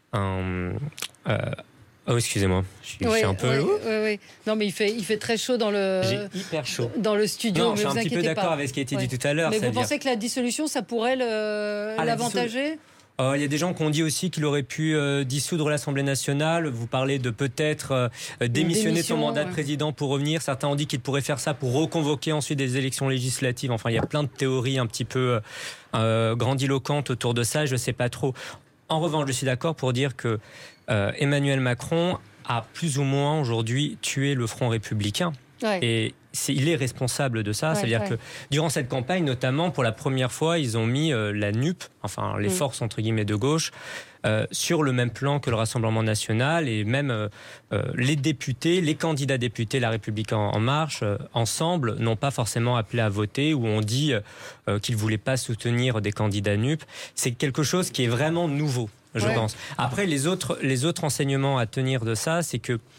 un euh, Oh, excusez-moi, je suis, oui, je suis un peu... Oui, oui, oui. Non, mais il fait, il fait très chaud dans le... J'ai hyper chaud. Dans le studio, non, mais je suis vous un petit peu d'accord pas. avec ce qui a été ouais. dit tout à l'heure. Mais vous pensez dire... que la dissolution, ça pourrait le... ah, l'avantager Il euh, y a des gens qui ont dit aussi qu'il aurait pu euh, dissoudre l'Assemblée nationale. Vous parlez de peut-être euh, démissionner de son mandat ouais. de président pour revenir. Certains ont dit qu'il pourrait faire ça pour reconvoquer ensuite des élections législatives. Enfin, il y a plein de théories un petit peu euh, grandiloquentes autour de ça. Je ne sais pas trop. En revanche, je suis d'accord pour dire que euh, Emmanuel Macron a plus ou moins aujourd'hui tué le Front républicain. Ouais. Et c'est, il est responsable de ça. Ouais, C'est-à-dire ouais. que durant cette campagne, notamment, pour la première fois, ils ont mis euh, la N U P, enfin les mmh. forces entre guillemets de gauche, euh, sur le même plan que le Rassemblement national et même euh, euh, les députés, les candidats députés La République en, en marche, euh, ensemble, n'ont pas forcément appelé à voter ou ont dit euh, qu'ils ne voulaient pas soutenir des candidats N U P. C'est quelque chose qui est vraiment nouveau. Je ouais. pense. Après, les autres, les autres enseignements à tenir de ça, c'est que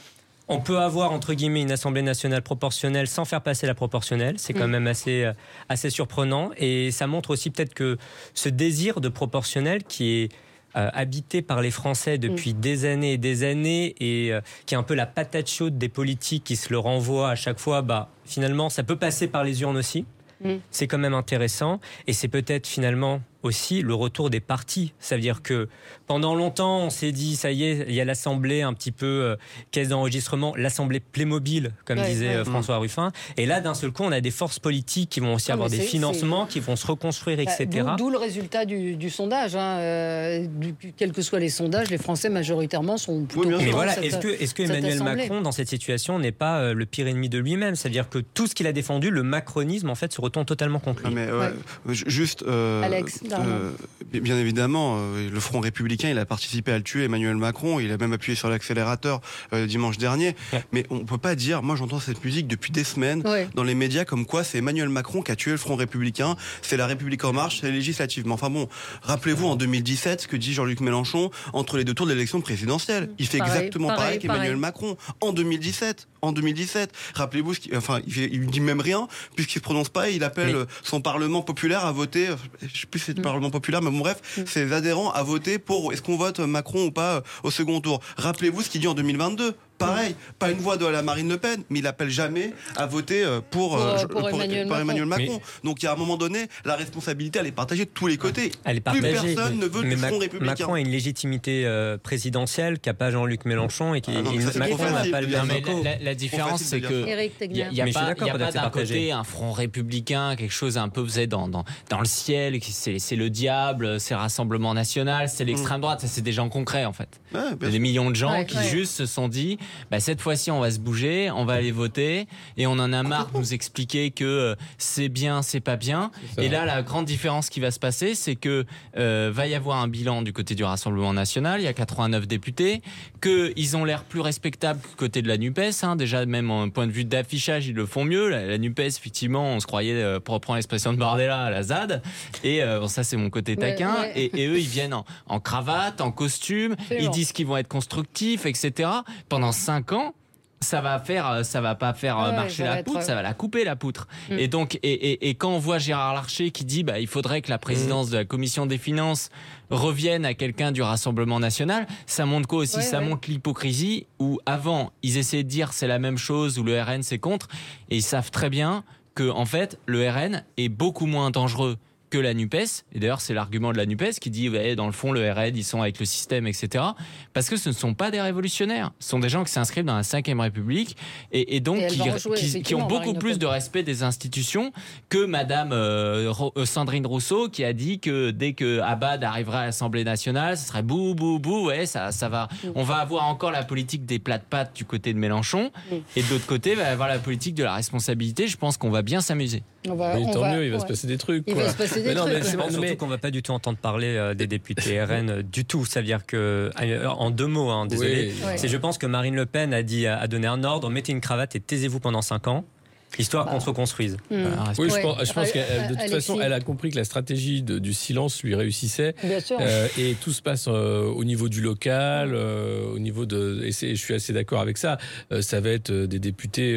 On peut avoir, entre guillemets, une Assemblée nationale proportionnelle sans faire passer la proportionnelle. C'est quand mmh. même assez, assez surprenant. Et ça montre aussi peut-être que ce désir de proportionnel qui est euh, habité par les Français depuis mmh. des années et des années et euh, qui est un peu la patate chaude des politiques qui se le renvoient à chaque fois, bah, finalement, ça peut passer par les urnes aussi. Mmh. C'est quand même intéressant. Et c'est peut-être finalement aussi le retour des partis. Ça veut dire que pendant longtemps, on s'est dit, ça y est, il y a l'Assemblée un petit peu euh, caisse d'enregistrement, l'Assemblée Playmobil, comme ouais, disait ouais. François Ruffin. Et là, d'un seul coup, on a des forces politiques qui vont aussi non, avoir des c'est, financements, c'est... qui vont se reconstruire, bah, et cetera. D'où, d'où le résultat du, du sondage. Hein. Euh, du, quels que soient les sondages, les Français majoritairement sont plutôt... Oui, mais voilà, cette, est-ce que, est-ce que Emmanuel Macron, dans cette situation, n'est pas euh, le pire ennemi de lui-même ? C'est-à-dire que tout ce qu'il a défendu, le macronisme, en fait, se retourne totalement contre lui. Ah, mais, ouais, ouais. Juste... Euh, Alex Euh, bien évidemment, euh, le Front républicain, il a participé à le tuer, Emmanuel Macron, il a même appuyé sur l'accélérateur euh, dimanche dernier. Ouais. Mais on peut pas dire, moi j'entends cette musique depuis des semaines ouais. dans les médias comme quoi c'est Emmanuel Macron qui a tué le Front républicain, c'est la République en marche, c'est législative. Mais enfin bon, rappelez-vous en deux mille dix-sept ce que dit Jean-Luc Mélenchon entre les deux tours de l'élection présidentielle. Il fait pareil, exactement pareil, pareil qu'Emmanuel pareil. Macron en deux mille dix-sept. En deux mille dix-sept, rappelez-vous, ce qui, enfin, il, fait, il dit même rien puisqu'il se prononce pas. Il appelle oui. son Parlement populaire à voter. Je sais plus si c'est le mmh. Parlement populaire, mais bon bref, mmh. ses adhérents à voter pour est-ce qu'on vote Macron ou pas au second tour. Rappelez-vous ce qu'il dit en deux mille vingt-deux. Pareil, pas une voix de la Marine Le Pen, mais il appelle jamais à voter pour, pour, euh, pour, pour Emmanuel, pour Emmanuel Macron. Macron. Mais... Donc, il y a un moment donné, la responsabilité, elle est partagée de tous les côtés. Elle est partagée. Plus personne mais, ne veut du Front Mac- républicain. Macron a une légitimité euh, présidentielle qu'a pas Jean-Luc Mélenchon et qui ah non, et ça, Macron n'a pas le non, mais la, la, la différence, c'est que il y a, y a pas, y a pas d'un côté un Front républicain, quelque chose un peu, vous savez, dans, dans, dans le ciel, c'est, c'est le diable, c'est le Rassemblement national, c'est l'extrême droite. Ça, c'est des gens concrets, en fait. Ouais, il y a des millions de gens ouais, qui ouais. juste se sont dit, bah, cette fois-ci, on va se bouger, on va aller voter, et on en a marre de nous expliquer que c'est bien, c'est pas bien. C'est et là, la grande différence qui va se passer, c'est que euh, va y avoir un bilan du côté du Rassemblement national. Il y a quatre-vingt-neuf députés, qu'ils ont l'air plus respectables que côté de la NUPES. Hein. Déjà, même en point de vue d'affichage, ils le font mieux. La, la NUPES, effectivement, on se croyait, euh, pour reprendre l'expression de Bardella, à la Z A D. Et euh, bon, ça, c'est mon côté taquin. Ouais, ouais. Et, et eux, ils viennent en, en cravate, en costume. C'est ils bon. disent qu'ils vont être constructifs, et cetera. Pendant cinq ans, ça va faire, ça va pas faire ouais, marcher la poutre, être... ça va la couper la poutre. Mm. Et donc, et, et, et quand on voit Gérard Larcher qui dit, bah, il faudrait que la présidence mm. de la Commission des Finances revienne à quelqu'un du Rassemblement national, ça montre quoi aussi? Ouais, ça ouais. montre l'hypocrisie où avant, ils essayaient de dire c'est la même chose ou le R N c'est contre, et ils savent très bien que, en fait, le R N est beaucoup moins dangereux que la NUPES, et d'ailleurs c'est l'argument de la NUPES qui dit ouais, dans le fond le R N ils sont avec le système, et cetera. Parce que ce ne sont pas des révolutionnaires, ce sont des gens qui s'inscrivent dans la cinquième République et, et donc et qui, rejouer, qui, qui ont beaucoup plus de respect des institutions que Madame euh, Sandrine Rousseau qui a dit que dès que Abad arriverait à l'Assemblée nationale, ce serait bou bou bou, ouais ça ça va, on va avoir encore la politique des plats de pâtes du côté de Mélenchon et de l'autre côté va y avoir la politique de la responsabilité. Je pense qu'on va bien s'amuser. On va, mais on tant va, mieux, il va ouais. se passer des trucs. Il quoi. va se passer des mais non, trucs. Mais c'est surtout mais... qu'on va pas du tout entendre parler euh, des députés R N euh, du tout. Ça veut dire que, euh, en deux mots, hein, désolé, oui. c'est je pense que Marine Le Pen a dit, a donné un ordre, mettez une cravate et taisez-vous pendant cinq ans. Histoire bah. qu'on se reconstruise. Mmh. Ah, oui, je pense, je pense que de toute Alexis. façon, elle a compris que la stratégie de, du silence lui réussissait. Bien sûr. Euh, et tout se passe euh, au niveau du local, euh, au niveau de. Et c'est, je suis assez d'accord avec ça. Euh, ça va être des députés.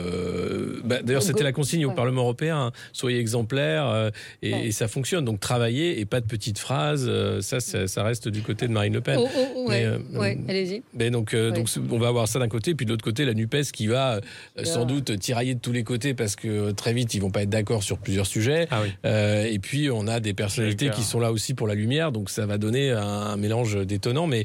Euh, bah, d'ailleurs, c'était la consigne ouais. au Parlement européen. Hein, soyez exemplaires euh, et, ouais. et ça fonctionne. Donc travaillez et pas de petites phrases. Euh, ça, ça, ça reste du côté de Marine Le Pen. Oh, oh, ouais. Mais, euh, ouais. Allez-y. Mais donc, euh, ouais. donc, on va avoir ça d'un côté, puis de l'autre côté, la NUPES qui va euh, yeah. sans doute tirailler de tous les côtés parce que très vite ils vont pas être d'accord sur plusieurs sujets ah oui. euh, et puis on a des personnalités qui sont là aussi pour la lumière, donc ça va donner un, un mélange détonnant, mais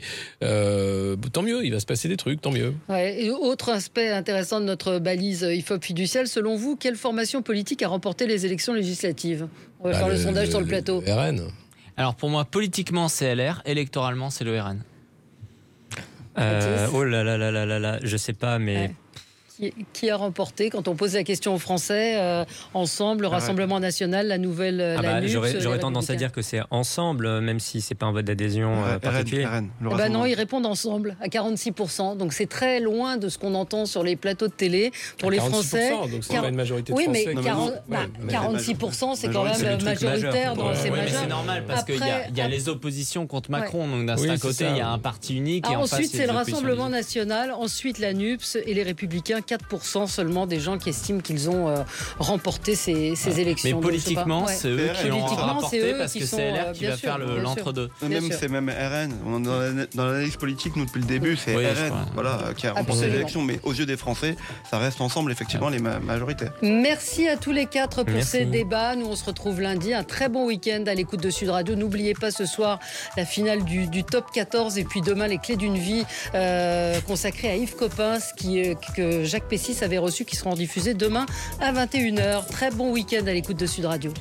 euh, tant mieux, il va se passer des trucs, tant mieux. Ouais, et autre aspect intéressant de notre balise I F O P fiduciale, selon vous, quelle formation politique a remporté les élections législatives? On va bah faire le, le sondage le, sur le plateau. Le R N. Alors pour moi, politiquement c'est L R, électoralement c'est le R N. Euh, oh là là là là là là, je sais pas, mais... Ouais. Qui, qui a remporté quand on pose la question aux Français euh, ensemble, le Rassemblement national, la nouvelle euh, ah la bah, NUPS, J'aurais, les j'aurais tendance à dire que c'est ensemble, même si c'est pas un vote d'adhésion Ouais, euh, particulier. R N, Eh ben non, ils répondent ensemble à quarante-six pour cent. Donc c'est très loin de ce qu'on entend sur les plateaux de télé. Pour les Français, donc c'est pas une majorité de oui, Français. mais Non, mais quarante, non, bah, ouais, mais quarante-six pour cent, c'est quand majorité, même c'est le truc majoritaire majeur. dans Ouais, ces Ouais, mais majeurs. c'est normal parce qu'il y a, il y a les oppositions contre Macron. Donc d'un Oui, certain c'est côté, ça. il y a un parti unique. Ah, et en ensuite, face, il y a c'est le des oppositions Rassemblement uniques. national, ensuite la NUPS et les Républicains, quatre pour cent seulement des gens qui estiment qu'ils ont euh, remporté ces, ces Mais élections. Donc, je sais pas. politiquement, Ouais. c'est eux qui l'ont Politiquement, c'est rapporté eux parce qui que sont, c'est euh, L R qui bien va sûr, faire le- bien sûr. l'entre-deux. Bien Même sûr. c'est même R N. On est dans la- dans l'analyse politique, nous depuis le début, c'est Oui, je R N, crois. voilà, qui a remporté Absolument. l'élection. Mais aux yeux des Français, ça reste ensemble effectivement les ma- majoritaires. Merci à tous les quatre pour Merci. ces débats. Nous, on se retrouve lundi. Un très bon week-end à l'écoute de Sud Radio. N'oubliez pas ce soir la finale du, du top quatorze et puis demain les clés d'une vie euh, consacrées à Yves Coppens qui, euh, que Jacques Pessis avait reçu, qui seront diffusées demain à vingt et une heures. Très bon week-end à l'écoute de Sud Radio.